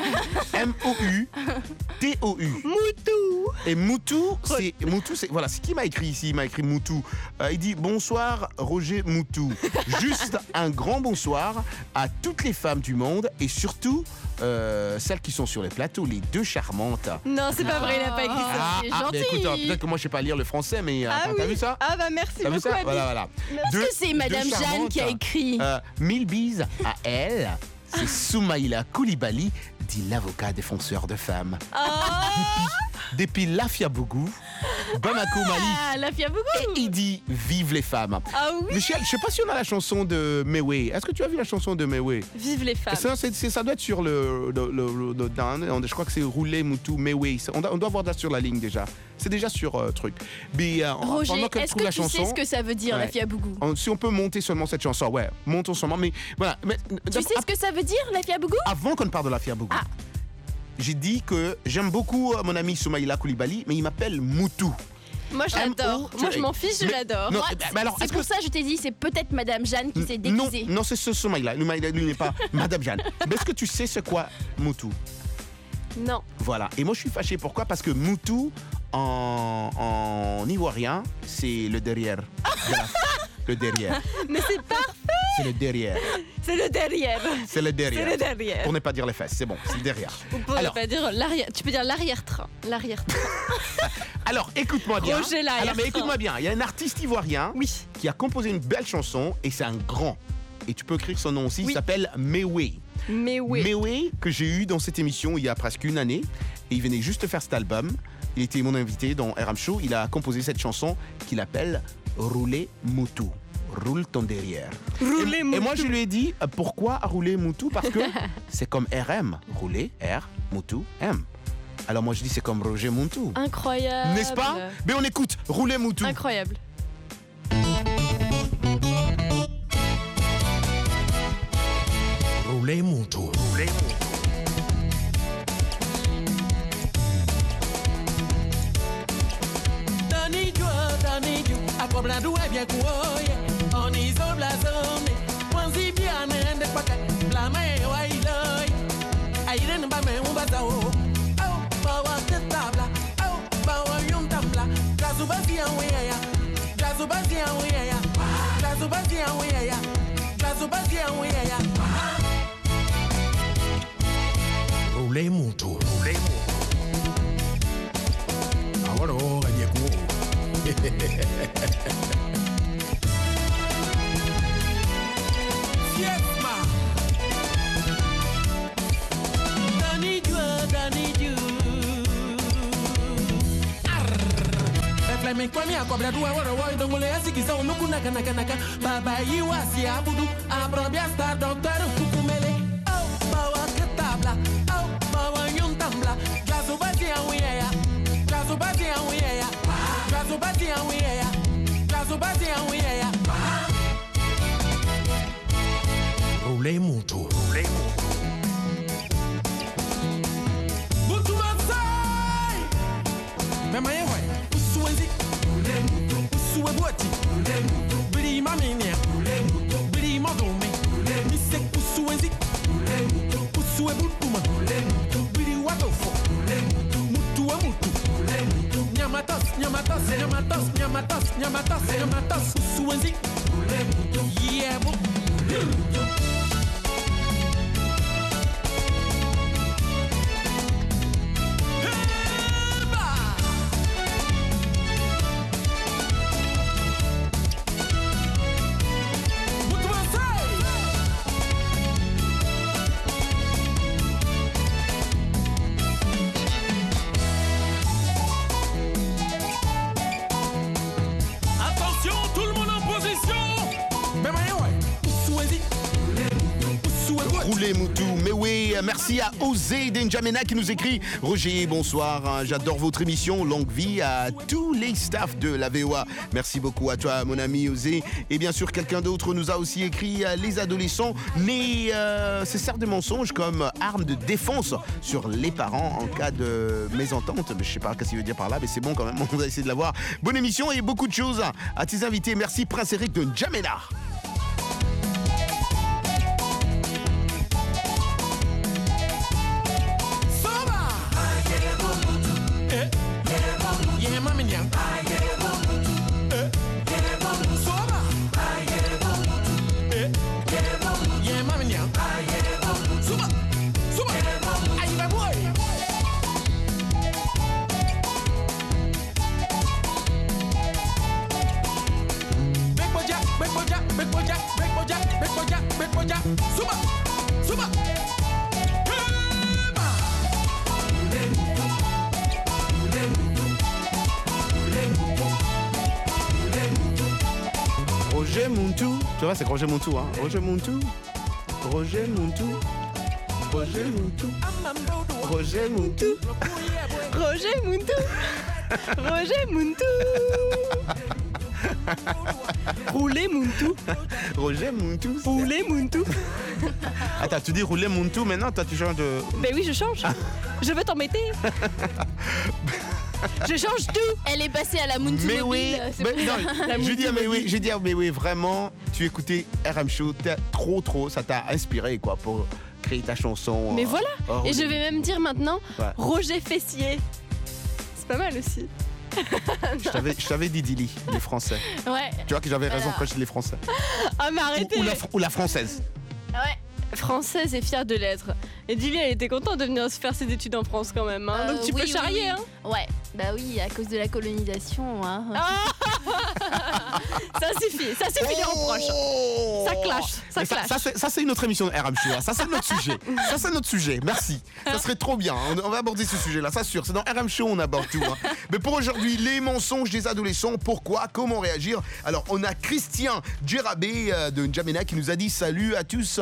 M-O-U-T-O-U. Moutou. Et Moutou, c'est voilà, c'est qui m'a écrit ici. Il m'a écrit Moutou. Il dit bonsoir Roger Moutou. Juste un grand bonsoir à toutes les femmes du monde et surtout celles qui sont sur les plateaux, les deux charmantes. Non, c'est pas vrai, il n'a pas écrit ça. C'est gentil. Mais écoute, peut-être que moi je sais pas lire le français, mais t'as vu ça? Ah bah merci beaucoup. Voilà. Est-ce que c'est Madame Jeanne qui a écrit 1000 bises à elle. C'est Soumaïla Koulibaly, dit l'avocat défenseur de femmes. Depuis Lafiabougou, Bamako, Mali. Ah, Lafiabougou. Et il dit vive les femmes. Ah oui. Michel, je sais pas si on a la chanson de Mewe. Est-ce que tu as vu la chanson de Mewe? Vive les femmes. Ça doit être sur le je crois que c'est Roulé Moutou Mewe. On doit voir ça sur la ligne déjà. C'est déjà sur truc. Mais Roger, est-ce que tu sais ce que ça veut dire, Lafiabougou? Si on peut monter seulement cette chanson, montons seulement. Mais voilà. Tu sais ce que ça veut dire, Lafiabougou? Avant qu'on ne parle de Lafiabougou. J'ai dit que j'aime beaucoup mon ami Soumaïla Koulibaly, mais il m'appelle Moutou. Moi je l'adore. Moi je m'en fiche, je l'adore. C'est pour ça que je t'ai dit, c'est peut-être Madame Jeanne qui s'est déguisée. Non, c'est ce Soumaïla. Lui n'est pas Madame Jeanne. Mais est-ce que tu sais c'est quoi Moutou? Non. Voilà. Et moi je suis fâché. Pourquoi? Parce que Moutou, en ivoirien, c'est le derrière. Le derrière. Mais c'est parfait. C'est le derrière. C'est le derrière. C'est le derrière. C'est le derrière. Pour ne pas dire les fesses, c'est bon, c'est le derrière. Ou pour ne pas dire l'arrière. Tu peux dire l'arrière-train. L'arrière-train. Alors, écoute-moi bien. Roger l'arrière-train. Alors, mais écoute-moi bien. Il y a un artiste ivoirien qui a composé une belle chanson et c'est un grand. Et tu peux écrire son nom aussi. Il s'appelle Mewe. Mewe, que j'ai eu dans cette émission il y a presque une année. Et il venait juste faire cet album. Il était mon invité dans RM Show. Il a composé cette chanson qu'il appelle Rouler Moutou. Roule ton derrière. Et moi, je lui ai dit, pourquoi rouler Moutou? Parce que c'est comme RM. Rouler, R, Moutou, M. Alors moi, je dis, c'est comme Roger Moutou. Incroyable. N'est-ce pas? Mais on écoute, Rouler Moutou. Incroyable. Rouler Moutou. Rouler Moutou. Akobla duwe bien kuoye Oni zobla zone Wanzi biane ende paka Blame wa iloi Aire nba me umbaza o Au bawa tetabla Au bawa yuntabla Gazubazi anweya Gazubazi anweya Gazubazi anweya Gazubazi anweya Rouler Moutou. Rouler Moutou. Ahora ganye kuo. Fiesma Dani Dieu Flame kwami akobla duwa woro wo ndongole asikisa onuku naka baba yiwasi abudu abrobia star doctor kukumele oh bawa ketabla oh bawa yuntambla gazubati anwiya gazubati anwiya gazubati anwiya gazubati anwiya Rouler Moutou. Rouler Moutou. Butu Mansai Mema yewe Usuwenzi Rouler Moutou Usuweboti Rouler Moutou Bili maminia Rouler Moutou Bili modome Rouler Misek Usuwenzi Rouler Moutou Usuwebutuma Rouler Moutou Bili watofo Rouler Moutou Mutu wa mutu Rouler Moutou Nyamatos Nyamatos Nyamatos Nyamatos Nyamatos Nyamatos Usuwenzi Rouler Moutou Yeah bo Rouler Moutou Rouler Moutou, mais oui, merci à Osé Denjamena qui nous écrit Roger, bonsoir, j'adore votre émission, longue vie à tous les staffs de la VOA. Merci beaucoup à toi, mon ami Osé. Et bien sûr, quelqu'un d'autre nous a aussi écrit les adolescents nés se servent de mensonges comme arme de défense sur les parents en cas de mésentente. Je sais pas ce qu'il veut dire par là, mais c'est bon quand même, on va essayer de l'avoir. Bonne émission et beaucoup de choses à tes invités. Merci Prince Eric de N'Djamena. Roger Moutou, tu vois, c'est Roger Moutou, hein. Roger Moutou, Roger Moutou, Roger Moutou, Roger Moutou, Roger Moutou, Roger Moutou. Rouler Moutou. Roger Moutou. Rouler Moutou. Attends, tu dis rouler Moutou maintenant, toi tu changes de... Ben oui, je change. Je veux t'embêter. Je change tout. Elle est passée à la Moutou mais mobile. Oui, mais non, je dis mais oui, vraiment, tu écoutais RM Show, trop, ça t'a inspiré quoi pour créer ta chanson. Mais voilà. Et je vais même dire maintenant, Roger Fessier. C'est pas mal aussi. Je t'avais dit Dili, les Français. Ouais. Tu vois que j'avais raison quand je dis les Français. Ah, mais arrêtez. Ou la Française. Ouais. Française et fière de l'être. Et Dilly, elle était contente de venir se faire ses études en France quand même. Hein. Donc tu peux charrier. Hein. Ouais, bah oui, à cause de la colonisation. Hein. Ça suffit les reproches. Ça clash. Ça, c'est une autre émission de RM Show. Ça, c'est notre sujet. Ça, c'est notre sujet. Merci. Ça serait trop bien. On va aborder ce sujet-là, ça sûr. C'est dans RM Show, on aborde tout. Hein. Mais pour aujourd'hui, les mensonges des adolescents. Pourquoi? Comment réagir? Alors, on a Christian Djerabé de N'Djamena qui nous a dit salut à tous.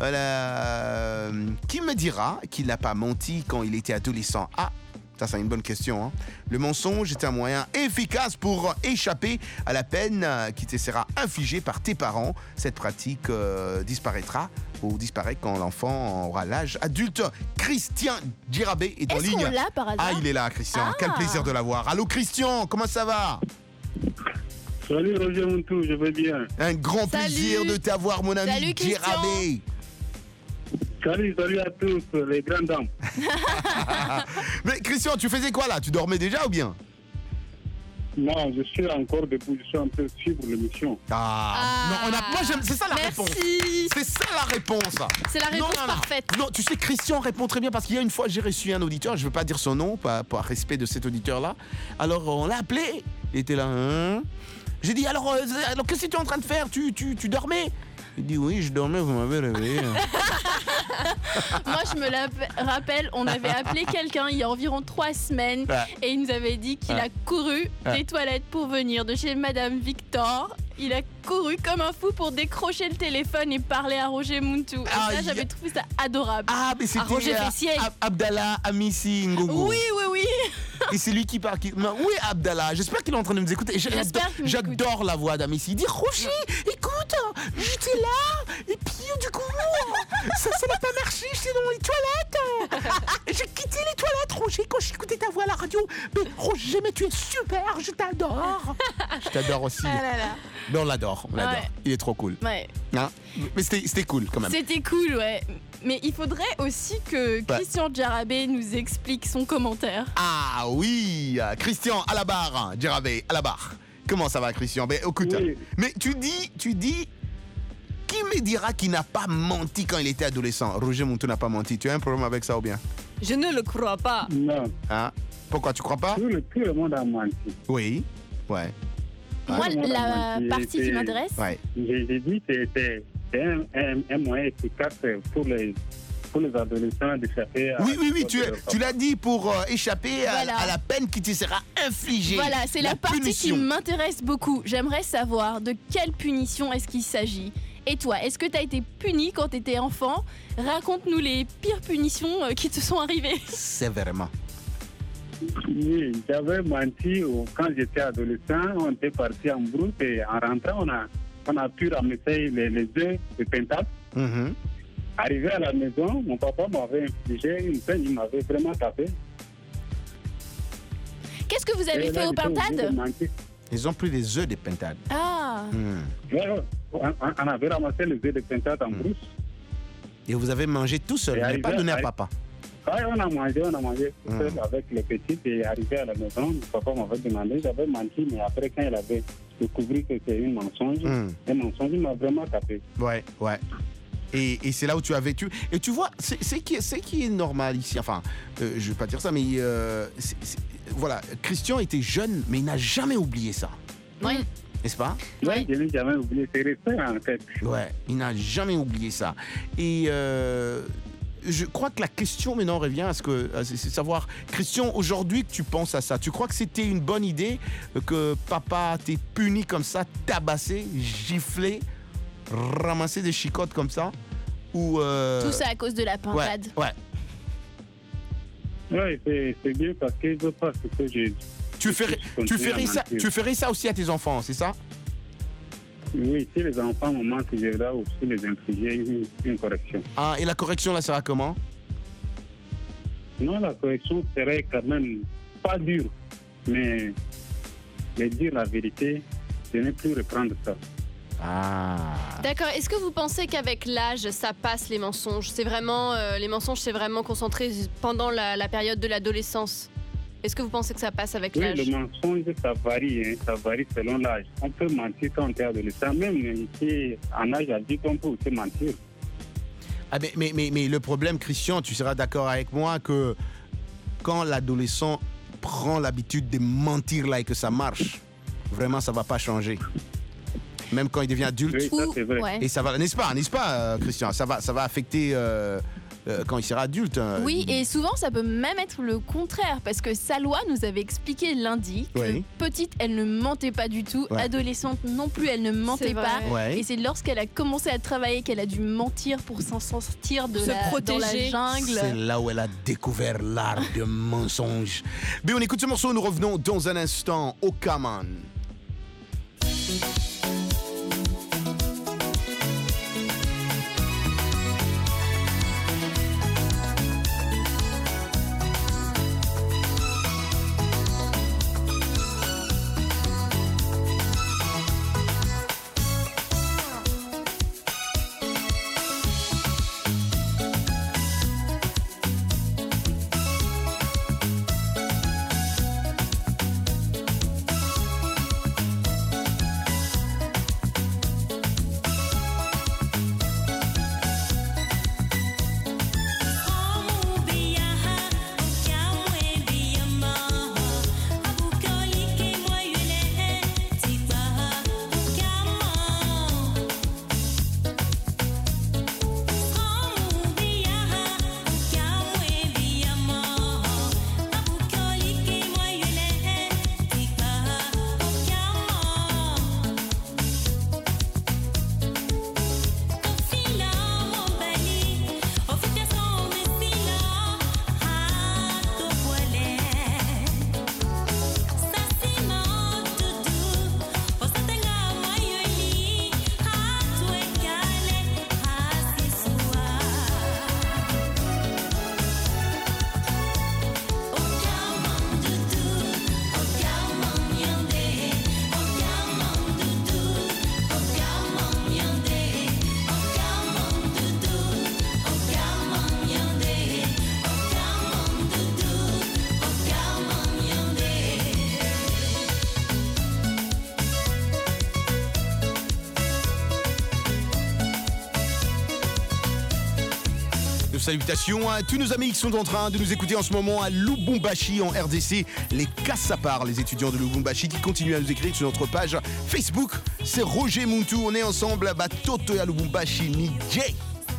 Qui me dira qu'il n'a pas menti quand il était adolescent? Ah, ça c'est une bonne question. Hein. Le mensonge est un moyen efficace pour échapper à la peine qui te sera infligée par tes parents. Cette pratique disparaîtra ou disparaît quand l'enfant aura l'âge adulte. Christian Djerabé est en ligne. Est-ce qu'on l'a par hasard? Ah, il est là, Christian. Ah. Quel plaisir de l'avoir. Allô, Christian, comment ça va? Salut Roger Montou, je vais bien. Un grand plaisir de t'avoir, mon ami Djerabé. Salut à tous, les grandes dames. Mais Christian, tu faisais quoi là? Tu dormais déjà ou bien? Non, je suis encore debout, je suis en train de suivre l'émission. Moi j'aime, c'est ça la réponse. C'est ça la réponse. C'est la réponse parfaite. Non, tu sais, Christian répond très bien parce qu'il y a une fois, j'ai reçu un auditeur, je ne veux pas dire son nom, par respect de cet auditeur-là. Alors on l'a appelé, il était là. Hein? J'ai dit, alors qu'est-ce que tu es en train de faire? Tu dormais? Il dit, oui, je dormais, vous m'avez réveillé. Moi, je me rappelle, on avait appelé quelqu'un il y a environ 3 semaines et il nous avait dit qu'il a couru des toilettes pour venir de chez Madame Victor. Il a couru comme un fou pour décrocher le téléphone et parler à Roger Montou. Et ça, j'avais trouvé ça adorable. Ah, mais c'était Roger Fessier. Abdallah Amissi Ngogo. Oui. Et c'est lui qui parle. Oui, Abdallah. J'espère qu'il est en train de nous écouter. J'adore la voix d'Amissi. Il dit, Roger, écoute, j'étais là. Et puis, du coup, ça n'a pas marché. J'étais dans les toilettes. J'ai quitté les toilettes, Roger, quand j'écoutais ta voix à la radio. Mais Roger, mais tu es super. Je t'adore. Je t'adore aussi. Mais on l'adore. Ouais. Il est trop cool. Ouais. Hein? Mais c'était cool quand même. C'était cool, ouais. Mais il faudrait aussi que Christian Djerabé nous explique son commentaire. Ah oui, Christian à la barre, Djerabé à la barre. Comment ça va, Christian? Ben écoute, mais tu dis, qui me dira qu'il n'a pas menti quand il était adolescent? Roger Montou n'a pas menti. Tu as un problème avec ça ou bien? Je ne le crois pas. Non. Hein? Pourquoi tu crois pas? Tout le monde a menti. Oui, ouais. Moi, la partie qui m'intéresse, j'ai dit que c'était un moyen efficace pour les adolescents d'échapper à... Oui, tu l'as dit pour échapper à la peine qui te sera infligée. Voilà, c'est la partie punition. qui m'intéresse beaucoup. J'aimerais savoir de quelle punition est-ce qu'il s'agit. Et toi, est-ce que tu as été puni quand tu étais enfant? Raconte-nous les pires punitions qui te sont arrivées. Sévèrement. Oui, j'avais menti quand j'étais adolescent. On était parti en brousse et en rentrant, on a pu ramasser les œufs de pintade. Mm-hmm. Arrivé à la maison, mon papa m'avait infligé une peine, il m'avait vraiment tapé. Qu'est-ce que vous avez fait aux pintades? Ils ont pris des œufs de pintade. Ah. On avait ramassé les œufs de pintade en brousse. Et vous avez mangé tout seul, vous n'avez pas donné à papa? Oui, on a mangé tout seul avec les petits et arrivé à la maison, mon papa m'avait demandé, j'avais menti, mais après quand il avait découvert que c'est un mensonge, il m'a vraiment tapé. Ouais. Et c'est là où tu as vécu. Et tu vois, c'est qui est normal ici. Enfin, je ne vais pas dire ça, mais voilà, Christian était jeune, mais il n'a jamais oublié ça. Oui. N'est-ce pas? Oui, je n'ai jamais oublié. C'est resté en tête. Ouais, il n'a jamais oublié ça. Et je crois que la question maintenant revient à c'est savoir, Christian, aujourd'hui que tu penses à ça, tu crois que c'était une bonne idée que papa t'ait puni comme ça, tabassé, giflé, ramasser des chicottes comme ça ou Tout ça à cause de la pintade. Ouais. Oui, c'est bien parce que je veux pas ce que j'ai... Tu ferais ça aussi à tes enfants, c'est ça? Oui, si les enfants me manquent, je dois aussi les infliger une correction. Ah, et la correction là sera comment? Non, la correction serait quand même pas dure, mais dire la vérité, de ne plus reprendre ça. Ah. D'accord. Est-ce que vous pensez qu'avec l'âge, ça passe les mensonges? C'est vraiment les mensonges, c'est vraiment concentré pendant la période de l'adolescence. Est-ce que vous pensez que ça passe avec Oui, l'âge? le mensonge, ça varie selon l'âge. On peut mentir quand on est adolescent, même ici, en âge adulte, on peut aussi mentir. Ah, mais le problème, Christian, tu seras d'accord avec moi que quand l'adolescent prend l'habitude de mentir là et que ça marche, vraiment, ça ne va pas changer. Même quand il devient adulte. Oui, ça, c'est vrai. Ouais. Et ça va, n'est-ce pas, Christian? Ça va affecter quand il sera adulte. Oui, et souvent ça peut même être le contraire, parce que Salwa nous avait expliqué lundi que Oui. petite, elle ne mentait pas du tout, Ouais. adolescente non plus, elle ne mentait C'est vrai. pas. Ouais. Et c'est lorsqu'elle a commencé à travailler qu'elle a dû mentir pour s'en sortir Se dans la protéger. jungle. C'est là où elle a découvert l'art de mensonge. Mais on écoute ce morceau, nous revenons dans un instant au Kaman. Salutations à tous nos amis qui sont en train de nous écouter en ce moment à Lubumbashi en RDC, les Kassapar, les étudiants de Lubumbashi qui continuent à nous écrire sur notre page Facebook. C'est Roger Muntu, on est ensemble à Toto et à Lubumbashi, Nijay.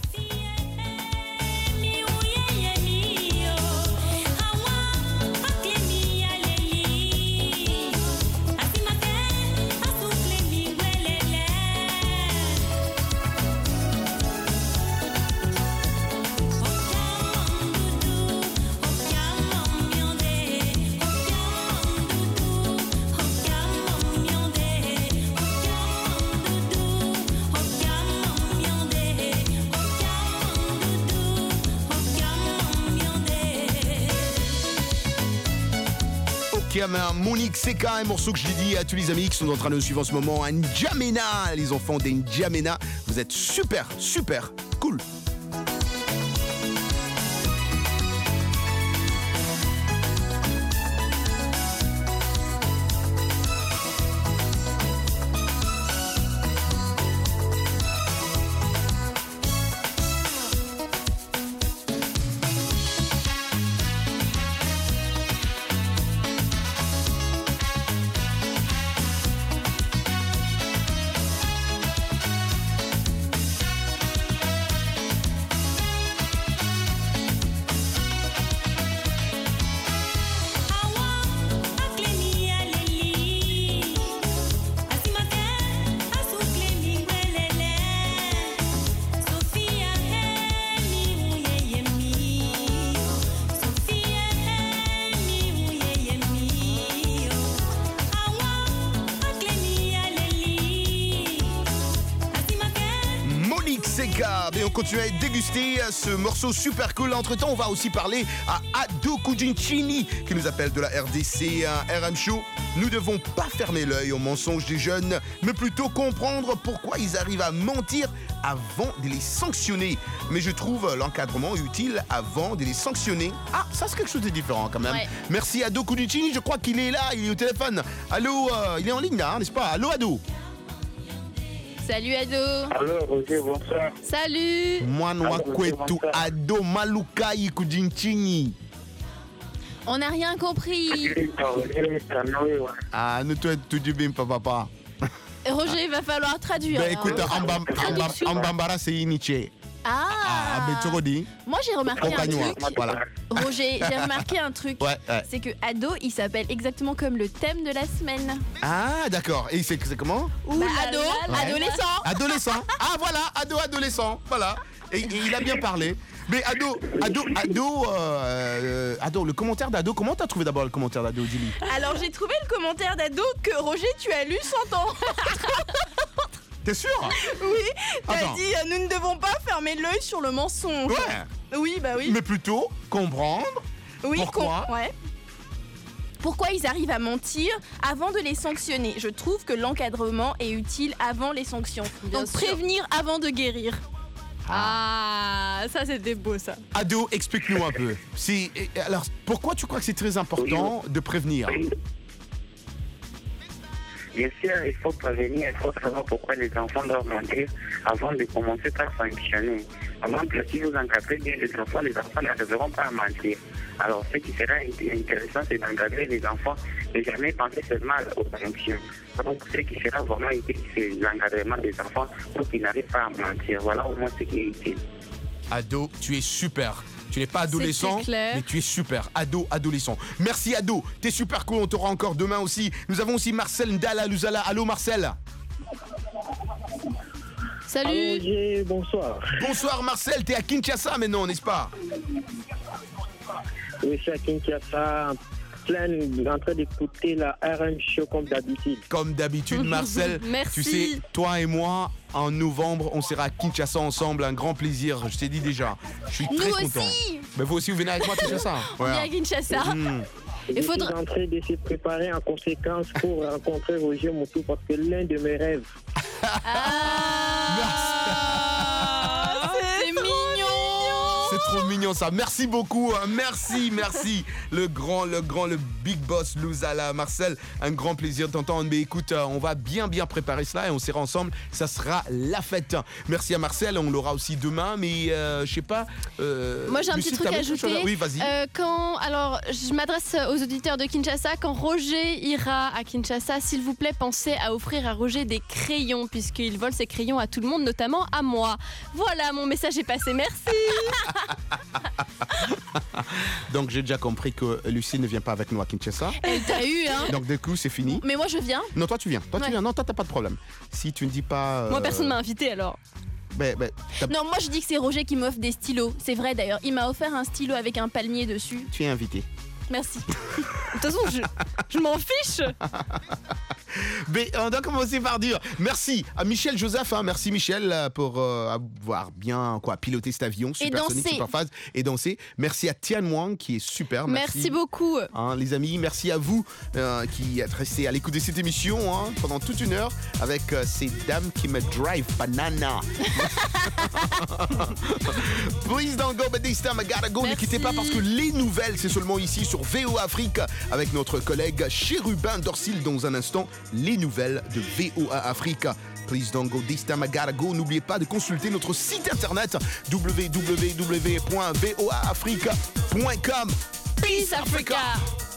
Monique Seka, un morceau que je dis à tous les amis qui sont en train de nous suivre en ce moment, un N'Djamena, les enfants des N'Djamena, vous êtes super cool. Et on continue à déguster ce morceau super cool. Entre temps, on va aussi parler à Ado Kujinchini qui nous appelle de la RDC RM Show. Nous ne devons pas fermer l'œil aux mensonges des jeunes, mais plutôt comprendre pourquoi ils arrivent à mentir avant de les sanctionner. Mais je trouve l'encadrement utile avant de les sanctionner. Ah, ça c'est quelque chose de différent quand même. Ouais. Merci Ado Kunicini, je crois qu'il est là, il est au téléphone. Allô, il est en ligne là, n'est-ce pas? Allô Ado. Salut Ado. Allô Roger, bonsoir. Salut. Mwana kwetu Ado Maluka Kunicini. On n'a rien compris. Ah, ne toi tout du bien papa. Roger, il va falloir traduire. Ben écoute, en Bambara c'est Iniche. Ah, moi j'ai remarqué un truc. Voilà. Roger, j'ai remarqué un truc. Ouais. C'est que Ado, il s'appelle exactement comme le thème de la semaine. Ah, d'accord. Et c'est comment? Ado, adolescent. Adolescent. Ah voilà, ado, adolescent. Voilà. Et il a bien parlé. Mais Ado, le commentaire d'Ado, comment t'as trouvé d'abord le commentaire d'Ado, dis-lui? Alors j'ai trouvé le commentaire d'Ado que Roger, tu as lu 100 ans. T'es sûr? Oui, t'as dit nous ne devons pas fermer l'œil sur le mensonge. Ouais. Oui, bah oui. Mais plutôt comprendre. Oui, pourquoi. Ouais. Pourquoi ils arrivent à mentir avant de les sanctionner? Je trouve que l'encadrement est utile avant les sanctions. Donc prévenir avant de guérir. Ah, ça c'était beau ça. Ado, explique-nous un peu. Alors, pourquoi tu crois que c'est très important de prévenir? Bien sûr, il faut prévenir, il faut savoir pourquoi les enfants doivent mentir avant de commencer par sanctionner. Avant que si vous encadrez bien les enfants n'arriveront pas à mentir. Alors, ce qui sera intéressant, c'est d'encadrer les enfants et jamais penser seulement aux sanctions. Donc, ce qui sera vraiment utile, c'est l'encadrement des enfants pour qu'ils n'arrivent pas à mentir. Voilà au moins ce qui est utile. Ado, tu es super. Tu n'es pas adolescent, mais tu es super. Ado, adolescent. Merci Ado, t'es super cool, on t'aura encore demain aussi. Nous avons aussi Marcel Ndala Luzala. Allô Marcel. Salut. Allô, bonsoir. Bonsoir Marcel, t'es à Kinshasa maintenant, n'est-ce pas? Oui, je suis à Kinshasa, en train d'écouter la RM Show comme d'habitude. Comme d'habitude Marcel. Merci. Tu sais, toi et moi, en novembre, on sera à Kinshasa ensemble, un grand plaisir, je t'ai dit déjà. Je suis très content. Aussi. Mais vous aussi, vous venez avec moi à Kinshasa. On est à Kinshasa. Il faudra en train de se préparer en conséquence pour rencontrer Roger Moutou parce que l'un de mes rêves. C'est mignon. C'est trop mignon ça. Merci beaucoup. Merci. Le big boss Luzala. Marcel, un grand plaisir de t'entendre. Mais écoute, on va bien préparer cela et on sera ensemble. Ça sera la fête. Merci à Marcel. On l'aura aussi demain. Mais je sais pas. Moi j'ai un petit truc à ajouter. Oui, vas-y. Alors, je m'adresse aux auditeurs de Kinshasa. Quand Roger ira à Kinshasa, s'il vous plaît, pensez à offrir à Roger des crayons, puisqu'il vole ses crayons à tout le monde, notamment à moi. Voilà, mon message est passé. Merci. Donc j'ai déjà compris que Lucie ne vient pas avec nous à Kinshasa. Elle t'a eu, hein. Donc du coup c'est fini. Mais moi je viens. Non, toi tu viens. Non, toi t'as pas de problème. Si tu ne dis pas. Moi personne m'a invité alors. Non, moi je dis que c'est Roger qui m'offre des stylos. C'est vrai d'ailleurs, il m'a offert un stylo avec un palmier dessus. Tu es invité. Merci. De toute façon, je m'en fiche. Mais on doit commencer par dire merci à Michel Joseph. Merci Michel pour avoir bien piloté cet avion supersonique, Superphase et dansé. Merci à Tian Wang qui est super. Merci beaucoup. Les amis, merci à vous qui êtes restés à l'écoute de cette émission pendant toute une heure avec ces dames qui me drive banana. Please don't go, but this time I gotta go. Ne quittez pas parce que les nouvelles, c'est seulement ici sur VOA Afrique avec notre collègue Chérubin Dorsil dans un instant. Les nouvelles de VOA Afrique. Please don't go, this time I gotta go. N'oubliez pas de consulter notre site internet www.voaafrica.com. Peace Africa.